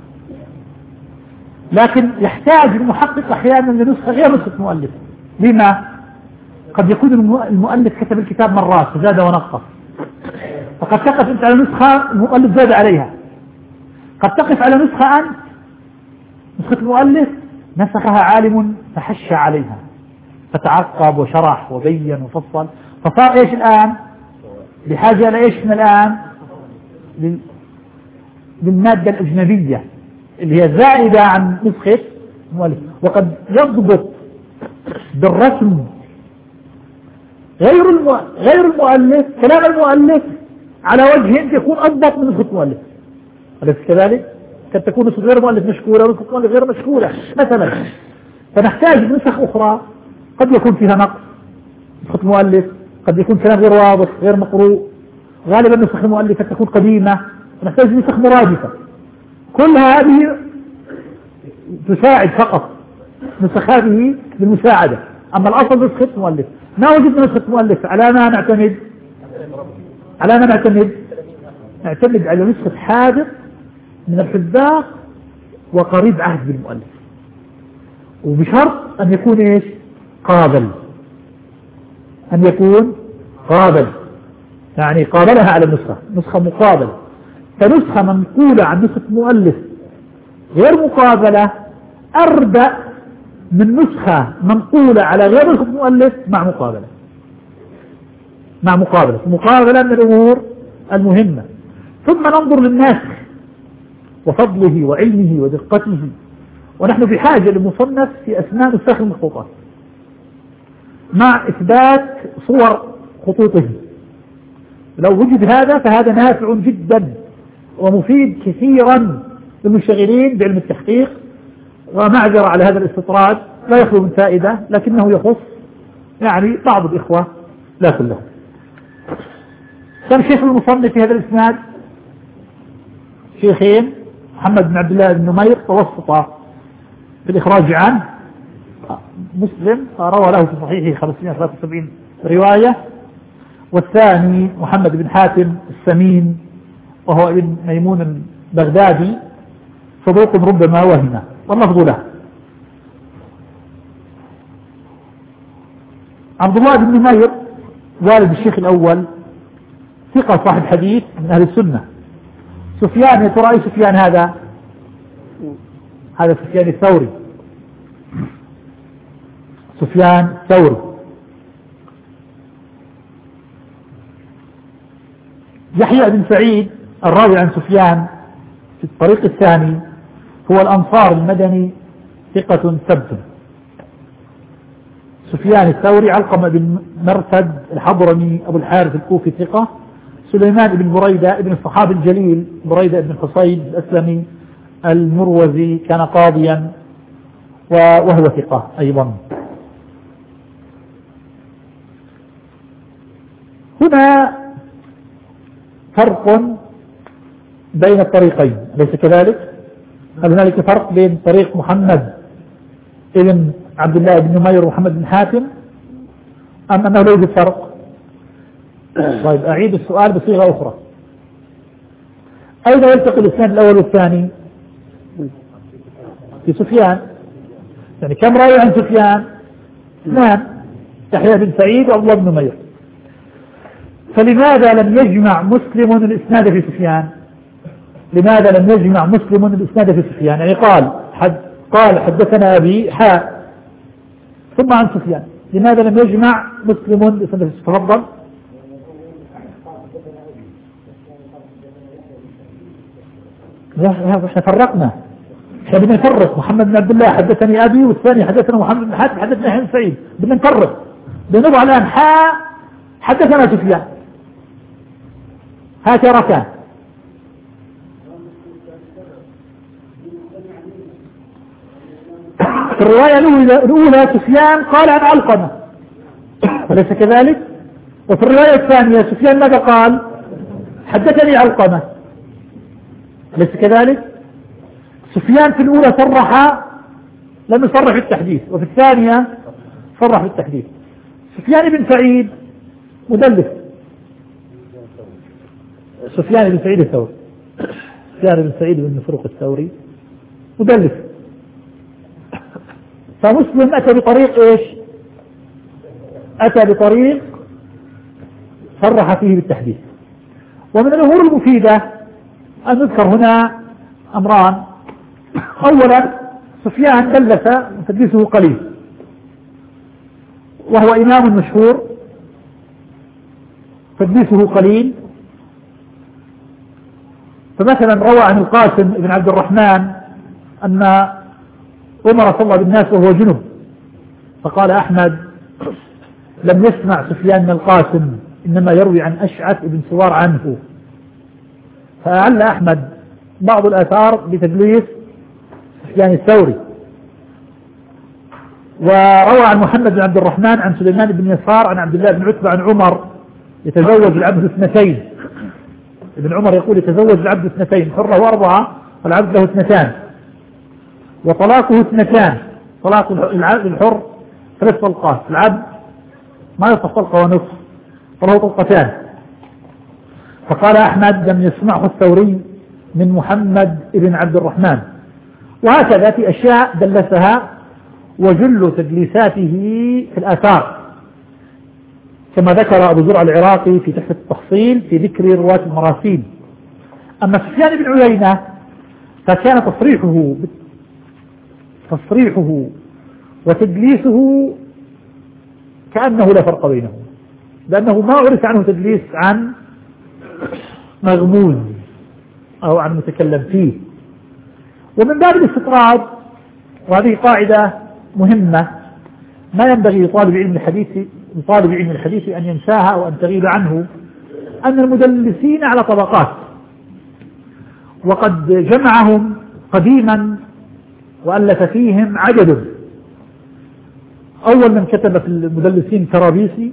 لكن يحتاج المحقق أحيانا لنسخة غير نسخة المؤلف. لما؟ قد يكون المؤلف كتب الكتاب مرات فزاد ونقص، فقد تقف أنت على نسخة المؤلف زاد عليها، قد تقف على نسخة أنت نسخة المؤلف نسخها عالم فحش عليها فتعقب وشرح وبين وفصل، فصار ايش الآن؟ بحاجة لإيش من الآن؟ للمادة الأجنبية اللي هي زائدة عن نسخة المؤلف. وقد يضبط بالرسم غير غير المؤلف كلام المؤلف على وجه يكون أضبط من نسخة المؤلف، أليس كذلك؟ قد تكون نسخة غير المؤلف مشكورة ونسخة المؤلف غير مشكورة مثلا، فنحتاج نسخ أخرى قد يكون فيها نقص. نسخة المؤلف قد يكون كلام غير واضح غير مقروء، غالبا نسخ المؤلف قد تكون قديمة ونحتاج نسخ مرادفة. كل هذه تساعد فقط، نسخ هذه للمساعدة، أما الأصل نسخة المؤلف. ما وجدنا نسخة المؤلف على ما نعتمد؟ على ما نعتمد؟ نعتمد على نسخة حادث من الحذاق وقريب عهد بالمؤلف، وبشرط أن يكون إيش؟ قابل، أن يكون قابل، يعني قابلها على النسخة، نسخة مقابلة. فنسخة منقولة عن نسخة مؤلف غير مقابلة أربع من نسخة منقولة على غير نسخة مؤلف مع مقابلة. مع مقابلة مقابلة من الأمور المهمة. ثم ننظر للناسخ وفضله وعلمه ودقته، ونحن بحاجة لمصنف في أسماء نسخ المخطوطات مع إثبات صور خطوطه. لو وجد هذا فهذا نافع جدا ومفيد كثيرا للمشتغلين بعلم التحقيق، ومعذرة على هذا الاستطراد لا يخلو من فائدة، لكنه يخص يعني بعض الإخوة لا كلهم. كان شيخ المصنف في هذا الإسناد شيخين، محمد بن عبد الله بن نمير توسط في الإخراج عنه، مسلم روى له في صحيحه خمسمائة وثلاثة وسبعين رواية، والثاني محمد بن حاتم السمين وهو ابن ميمون البغدادي صدوق ربما وهم، واللفظ له. عبد الله بن نمير والد الشيخ الأول ثقة صاحب حديث من أهل السنة. سفيان، يا ترى أي سفيان هذا؟ هذا سفيان الثوري، سفيان الثوري. يحيى بن سعيد الراوي عن سفيان في الطريق الثاني هو الأنصار المدني ثقة ثبت. سفيان الثوري علقمة بن مرثد الحضرمي أبو الحارث الكوفي ثقة. سليمان بن بريدة ابن الصحابي الجليل بريدة بن حصين الأسلمي المروزي كان قاضيا وهو ثقة أيضا. هنا فرق بين الطريقين، أليس كذلك؟ هل هنالك فرق بين طريق محمد ابن عبد الله بن نمير ومحمد بن حاتم أم أنه لا يوجد فرق؟ طيب أعيد السؤال بصيغة أخرى، أين يلتقي الإسناد الأول والثاني؟ في سفيان. يعني كم راوي عن سفيان؟ اثنان، يحيى بن سعيد وعبد الله بن نمير. فلماذا لم يجمع مسلم الإسناد في سفيان؟ لماذا لم يجمع مسلم الإسناد في سفيان؟ يعني قال حد قال حدثنا أبي حاء ثم عن سفيان، لماذا لم يجمع مسلم الإسناد؟ تفضل. احنا فرقنا، احنا بدنا نفرق. محمد بن عبد الله حدثني أبي، والثاني حدثنا محمد بن حاتم حدثنا يحيى بن سعيد، بدنا نفرق. بنضع الآن حاء حدثنا سفيان، هكذا كان. في الرواية الأولى سفيان قال عن علقمة، أليس كذلك؟ وفي الرواية الثانية سفيان ماذا قال؟ حدثني علقمة، أليس كذلك؟ سفيان في الأولى صرح، لم يصرح في التحديث، وفي الثانية صرح بالتحديث. سفيان بن سعيد مدلس، سفيان بن سعيد الثوري سفيان بن سعيد بن مسروق الثوري مدلس. فمسلم أتى بطريق إيش؟ أتى بطريق صرح فيه بالتحديث. ومن الأمور المفيدة أن نذكر هنا أمران. أولا سفيان دلس وتدليسه قليل، وهو إمام مشهور تدليسه قليل. فمثلا روى عن القاسم بن عبد الرحمن أن عمر صلى بالناس وهو جنب، فقال أحمد لم يسمع سفيان من القاسم، إنما يروي عن أشعث بن سوار عنه. فأعل أحمد بعض الآثار بتدليس سفيان الثوري. وروى عن محمد بن عبد الرحمن عن سليمان بن يسار عن عبد الله بن عتبة عن عمر يتزوج العبد اثنتين. ابن عمر يقول يتزوج العبد اثنتين، حرة وأربعة والعبد له اثنتان، وطلاقه اثنتان. طلاق الحر ثلاث طلقات، العبد ما يصح طلقة ونصف، فله طلقتان. فقال أحمد لم يسمعه الثوري من محمد بن عبد الرحمن. وهكذا في أشياء دلسها، وجل تدليساته في الآثار كما ذكر أبو زرع العراقي في تحفة التحصيل في ذكر رواة المراسيل. أما سفيان بن عيينة فكان تصريحه تصريحه وتدليسه كأنه لا فرق بينهم، لأنه ما عرف عنه تدليس عن مغموز أو عن متكلم فيه. ومن باب الاستطراد، وهذه قاعدة مهمة ما ينبغي لطالب علم الحديث لطالب علم الحديث أن ينساها أو أن تغيب عنه، أن المدلسين على طبقات، وقد جمعهم قديما وألف فيهم عدد. أول من كتب في المدلسين كرابيسي،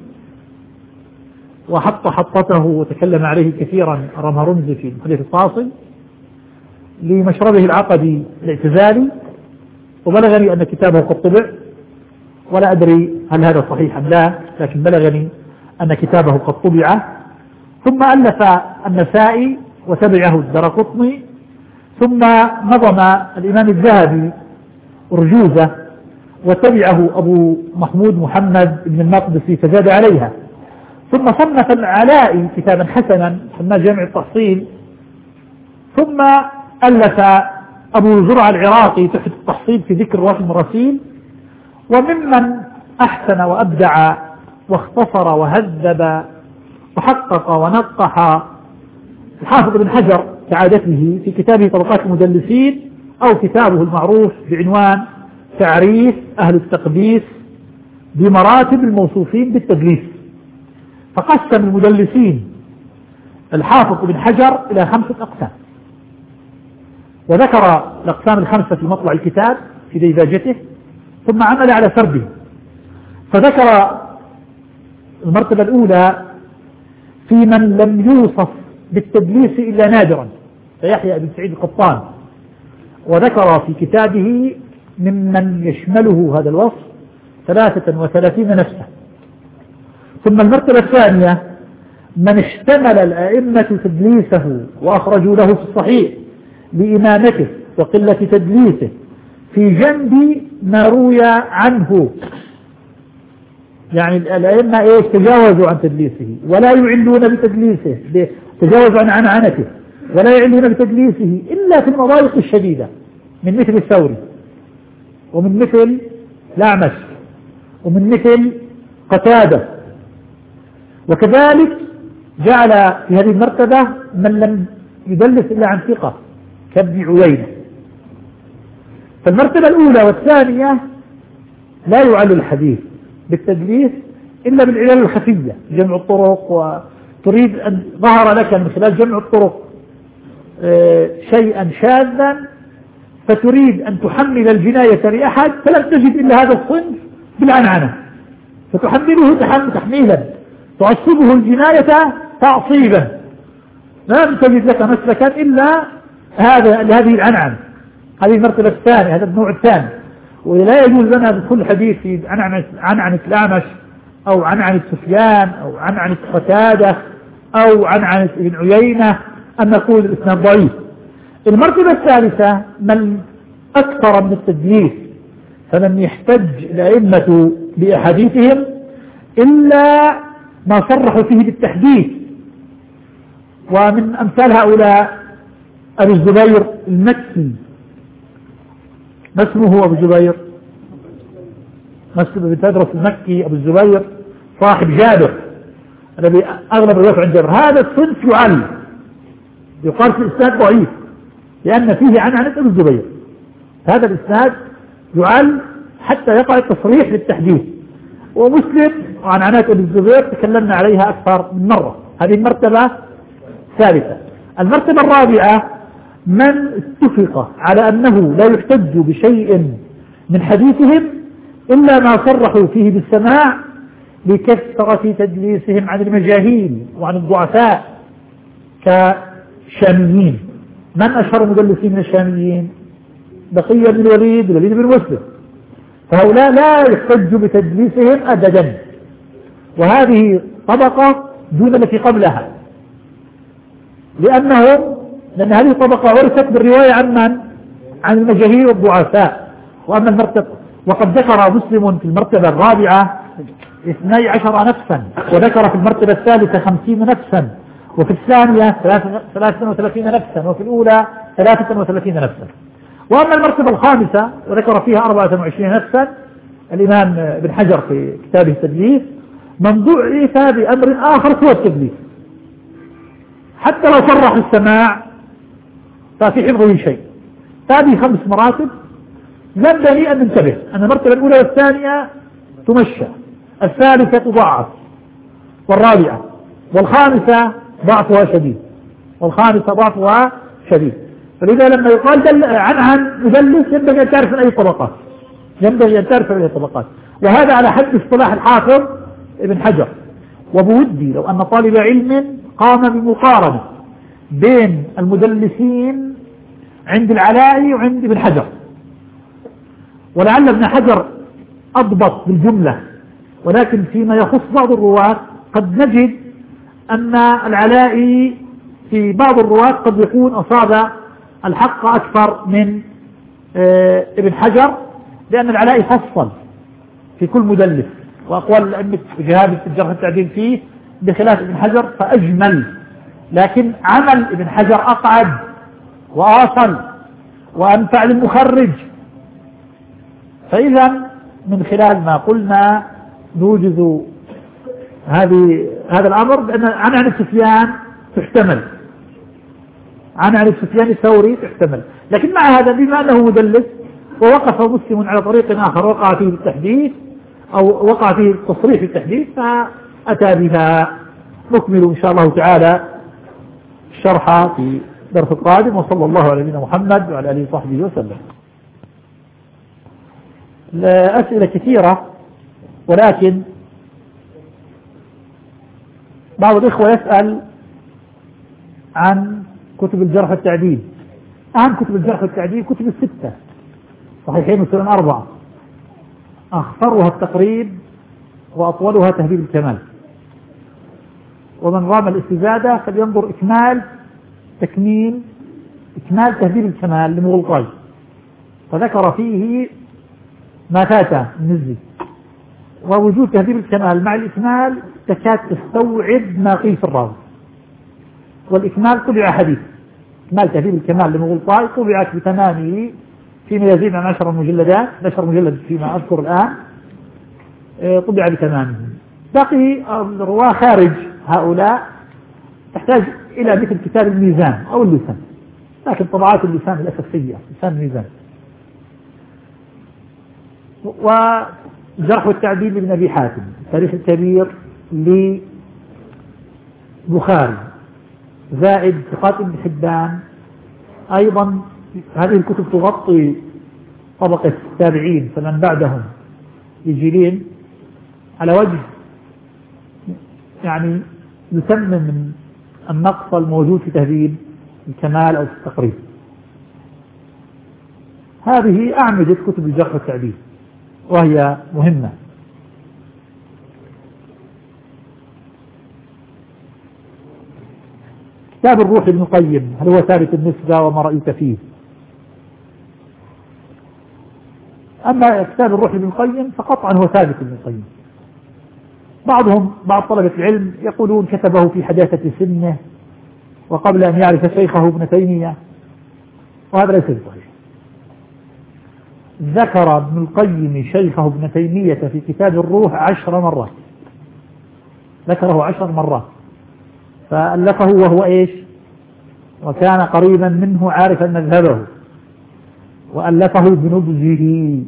وحط حطته وتكلم عليه كثيرا رمهرمزي في الحديث الفاصل لمشربه العقدي الاعتزالي، وبلغني أن كتابه قد طبع، ولا أدري هل هذا صحيح أم لا، لكن بلغني أن كتابه قد طبع. ثم ألف النسائي وتبعه الدرقطني، ثم نظم الإمام الذهبي أرجوزة وتبعه أبو محمود محمد بن المقدسي فزاد عليها. ثم صنف العلائي كتابا حسنا سماه جامع التحصيل. ثم ألف أبو زرع العراقي تحت التحصيل في ذكر رواة المراسيل. وممن أحسن وأبدع واختصر وهذب وحقق ونقح الحافظ بن حجر كعادته في كتابه طبقات المدلسين، أو كتابه المعروف بعنوان تعريف أهل التقديس بمراتب الموصوفين بالتدليس. فقسم المدلسين الحافظ بن حجر إلى خمسة أقسام، وذكر الأقسام الخمسة في مطلع الكتاب في ديباجته، ثم عمل على سرده. فذكر المرتبة الأولى في من لم يوصف بالتدليس إلا نادرا، فيحيى بن سعيد القطان، وذكر في كتابه ممن يشمله هذا الوصف ثلاثة وثلاثين نفسا. ثم المرتبة الثانية من اشتمل الأئمة تدليسه وأخرجوا له في الصحيح لإمامته وقلة تدليسه في جنب ما روي عنه، يعني الأئمة إيش تجاوزوا عن تدليسه ولا يعلون بتدليسه، تجاوزوا عن عنعنته ولا يعلون بتدليسه إلا في المضايق الشديدة، من مثل الثوري ومن مثل الأعمش ومن مثل قتادة. وكذلك جعل في هذه المرتبة من لم يدلس إلا عن ثقة كابن عيينة. فالمرتبة الأولى والثانية لا يعل الحديث بالتدليس إلا بالعلل الخفية، جمع الطرق، وتريد أن ظهر لك من خلال جمع الطرق شيئا شاذا فتريد أن تحمل الجناية لأحد، فلم تجد إلا هذا الصنف بالعنعنة، فتحمله تحميلا تعصبه الجناية تعصيبا، لم تجد لك مسلكا إلا هذا لهذه العنعنة. هذه المرتبة الثانية، هذا النوع الثاني. ولا يجوز لنا بكل حديث عن عن عن عن الأعمش أو عن عن سفيان أو عن عن قتادة أو عن عن ابن عيينة أن نقول الإسناد ضعيف. المرتبة الثالثة من أكثر من التدليس فلم يحتج الأئمة بأحاديثهم إلا ما صرحوا فيه بالتحديث، ومن أمثال هؤلاء أبو الزبير المكي. ما اسمه أبو الزبير؟ ما اسمه بتدرس المكي أبو الزبير صاحب جابر الذي أغلب الروايات عن جابر. هذا الصنف يعل، يقال في الإسناد ضعيف لأن فيه عن عن أبو الزبير. هذا الإسناد يعل حتى يقع التصريح بالتحديث. ومسلم وعن عنات أبو الزبير تكلمنا عليها أكثر من مرة. هذه المرتبة الثالثة. المرتبة الرابعة من اتفق على أنه لا يحتج بشيء من حديثهم إلا ما صرحوا فيه بالسماع لكثرة تدليسهم عن المجاهيل وعن الضعفاء كشاميين. من أشهر مدلسين من الشاميين؟ بقية بن الوليد والوليد بن مسلم. فهؤلاء لا يحتج بتدليسهم أبدا، وهذه طبقة دون التي قبلها، لأنهم لأن هذه الطبقة ورثت بالرواية عن من؟ عن المجاهيل والضعفاء. وأما المرتبة، وقد ذكر مسلم في المرتبة الرابعة اثني عشر نفسا، وذكر في المرتبة الثالثة خمسين نفسا، وفي الثانية ثلاثة وثلاثين نفسا، وفي الأولى ثلاثة وثلاثين نفسا. وأما المرتبة الخامسة وذكر فيها أربعة وعشرين نفسا الإمام ابن حجر في كتابه التدليس من ضعف بأمر آخر سوى التدليس، حتى لو صرح السماع ففي حفظه شيء. هذه خمس مراتب ينبغي أن ننتبه أن المرتبة الأولى والثانية تمشى، الثالثة تضعف، والرابعة والخامسة ضعفها شديد، والخامسة ضعفها شديد. فلذا لما يقال دل عن عن مدلس ينبغي أن تعرف من أي طبقات، ينبغي أن تعرف من أي طبقات. وهذا على حد اصطلاح الحافظ ابن حجر. وبودي لو أن طالب علم قام بمقارنة بين المدلسين عند العلاء وعند ابن حجر، ولعل ابن حجر أضبط بالجملة، ولكن فيما يخص بعض الرواة قد نجد أن العلاء في بعض الرواة قد يكون أصاب الحق أكثر من اه ابن حجر، لأن العلاء فصل في كل مدلس، وأقوال الأئمة جهاد في الجرح التعديل فيه بخلاف ابن حجر فأجمل، لكن عمل ابن حجر أقعد وأصل وأنفع للمخرج. فإذا من خلال ما قلنا نوجز هذه هذا الأمر بأن عن عن سفيان تحتمل، عن عن سفيان الثوري تحتمل، لكن مع هذا بما أنه مدلس ووقف مسلم على طريق آخر وقع فيه بالتحديث أو وقع فيه التصريح بالتحديث فأتى بها. نكمل إن شاء الله تعالى الشرح في درس القادم، وصلى الله على نبينا محمد وعلى آله وصحبه وسلم. أسئلة كثيرة، ولكن بعض الإخوة يسأل عن كتب الجرح والتعديل. أهم كتب الجرح والتعديل كتب الستة، صحيحين وسنن أربعة، أخطرها التقريب وأطولها تهذيب الكمال. ومن رام الاستزادة فلينظر إكمال تكميل إكمال تهذيب الكمال لمغلطاي، فذكر فيه ما فات النزلي. ووجود تهذيب الكمال مع الإكمال تكاد تستوعب ما قيل في الراوي. والإكمال طبع حديث، إكمال تهذيب الكمال لمغلطاي طبعت بتمامه فيما يزيد عن عشر مجلدات، عشر مجلد فيما أذكر الآن، طبع بتمامه. باقي الرواة خارج هؤلاء تحتاج إلى مثل كتاب الميزان أو اللسان، لكن طبعات اللسان الأساسية لسان الميزان. وجرح والتعديل لابن أبي حاتم، التاريخ الكبير لبخاري، زائد ثقات ابن حبان. أيضا هذه الكتب تغطي طبقة التابعين فمن بعدهم يجيلين على وجه يعني يتمم من النقص الموجود في تهذيب الكمال أو في التقريب. هذه أعمدة كتب الجرح والتعديل وهي مهمة. كتاب الروح ابن القيم هل هو ثابت النسبة وما رأيك فيه؟ أما كتاب الروح ابن القيم فقطعا هو ثابت ابن القيم. بعضهم بعض طلبة العلم يقولون كتبه في حداثة سنه وقبل أن يعرف شيخه ابن تيمية، وهذا ليس بصحيح. ذكر ابن القيم شيخه ابن تيمية في كتاب الروح عشر مرات، ذكره عشر مرات، فألفه وهو إيش؟ وكان قريبا منه عارفا مذهبه، وألفه بنبذه،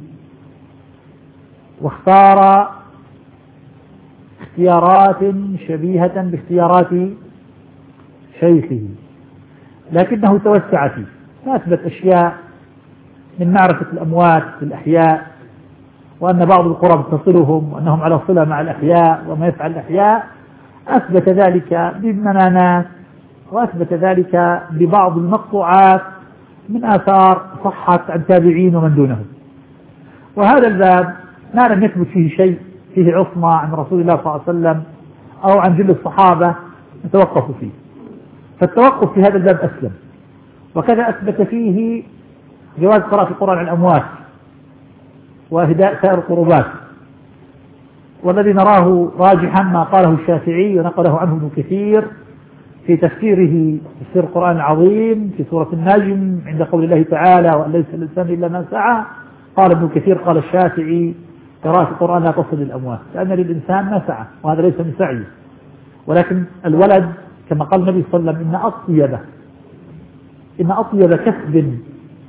واختار اختيارات شبيهة باختيارات شيخه، لكنه توسع فيه فأثبت أشياء من معرفة الأموات بالأحياء، وأن بعض القرى تصلهم وأنهم على صلة مع الأحياء وما يفعل الأحياء، أثبت ذلك بالمنامات، وأثبت ذلك ببعض المقطوعات من آثار صحت عن تابعين ومن دونهم. وهذا الباب ما لم يثبت فيه شيء فيه عصمة عن رسول الله صلى الله عليه وسلم أو عن جل الصحابة نتوقف فيه، فالتوقف في هذا الباب أسلم. وكذا أثبت فيه جواز قراءة القرآن على الأموات وإهداء سائر القربات، والذي نراه راجحا ما قاله الشافعي ونقله عنه ابن كثير في تفسيره تفسير القرآن العظيم في سورة النجم عند قول الله تعالى وأن ليس الإنسان إلا ما سعى. قال ابن كثير قال الشافعي قراءة القرآن لا تصل للأموات، لأن للإنسان ما سعى، وهذا ليس من سعيه، ولكن الولد كما قال النبي صلى الله عليه وسلم إن أطيب إن أطيب كسب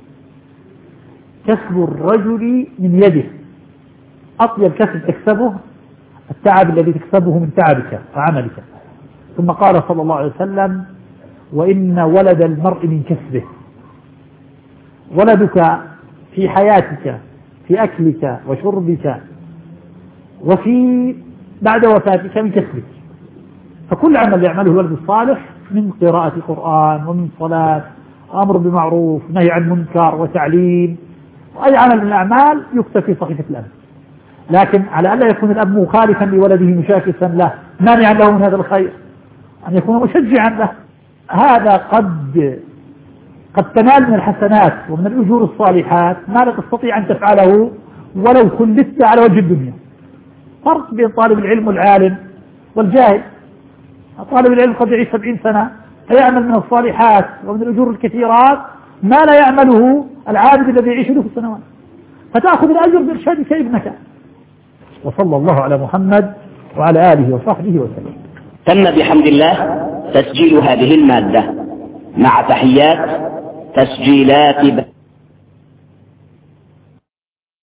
كسب الرجل من يده، أطيب كسب تكسبه التعب الذي تكسبه من تعبك وعملك. ثم قال صلى الله عليه وسلم وإن ولد المرء من كسبه. ولدك في حياتك في أكلك وشربك وفي بعد وفاتك من كسبك، فكل عمل يعمله الولد الصالح من قراءة القرآن ومن صلاة وأمر بمعروف نهي عن منكر وتعليم، وأي عمل من الأعمال يكتب في صحيفة الأب، لكن على ألا يكون الأب مخالفا لولده مشاكسا له مانعا له من هذا الخير، أن يكون مشجعا له. هذا قد قد تنال من الحسنات ومن الأجور الصالحات ما لا تستطيع أن تفعله ولو كلفت على وجه الدنيا. فرق بين طالب العلم والعالم والجاهل. طالب العلم قد يعيش سبعين سنة فيعمل من الصالحات ومن الأجور الكثيرات ما لا يعمله العابد الذي يعيش له في السنوات، فتأخذ الأجر بإرشادك ابنك. وصلى الله على محمد وعلى آله وصحبه وسلم. تم بحمد الله تسجيل هذه المادة مع تحيات تسجيلات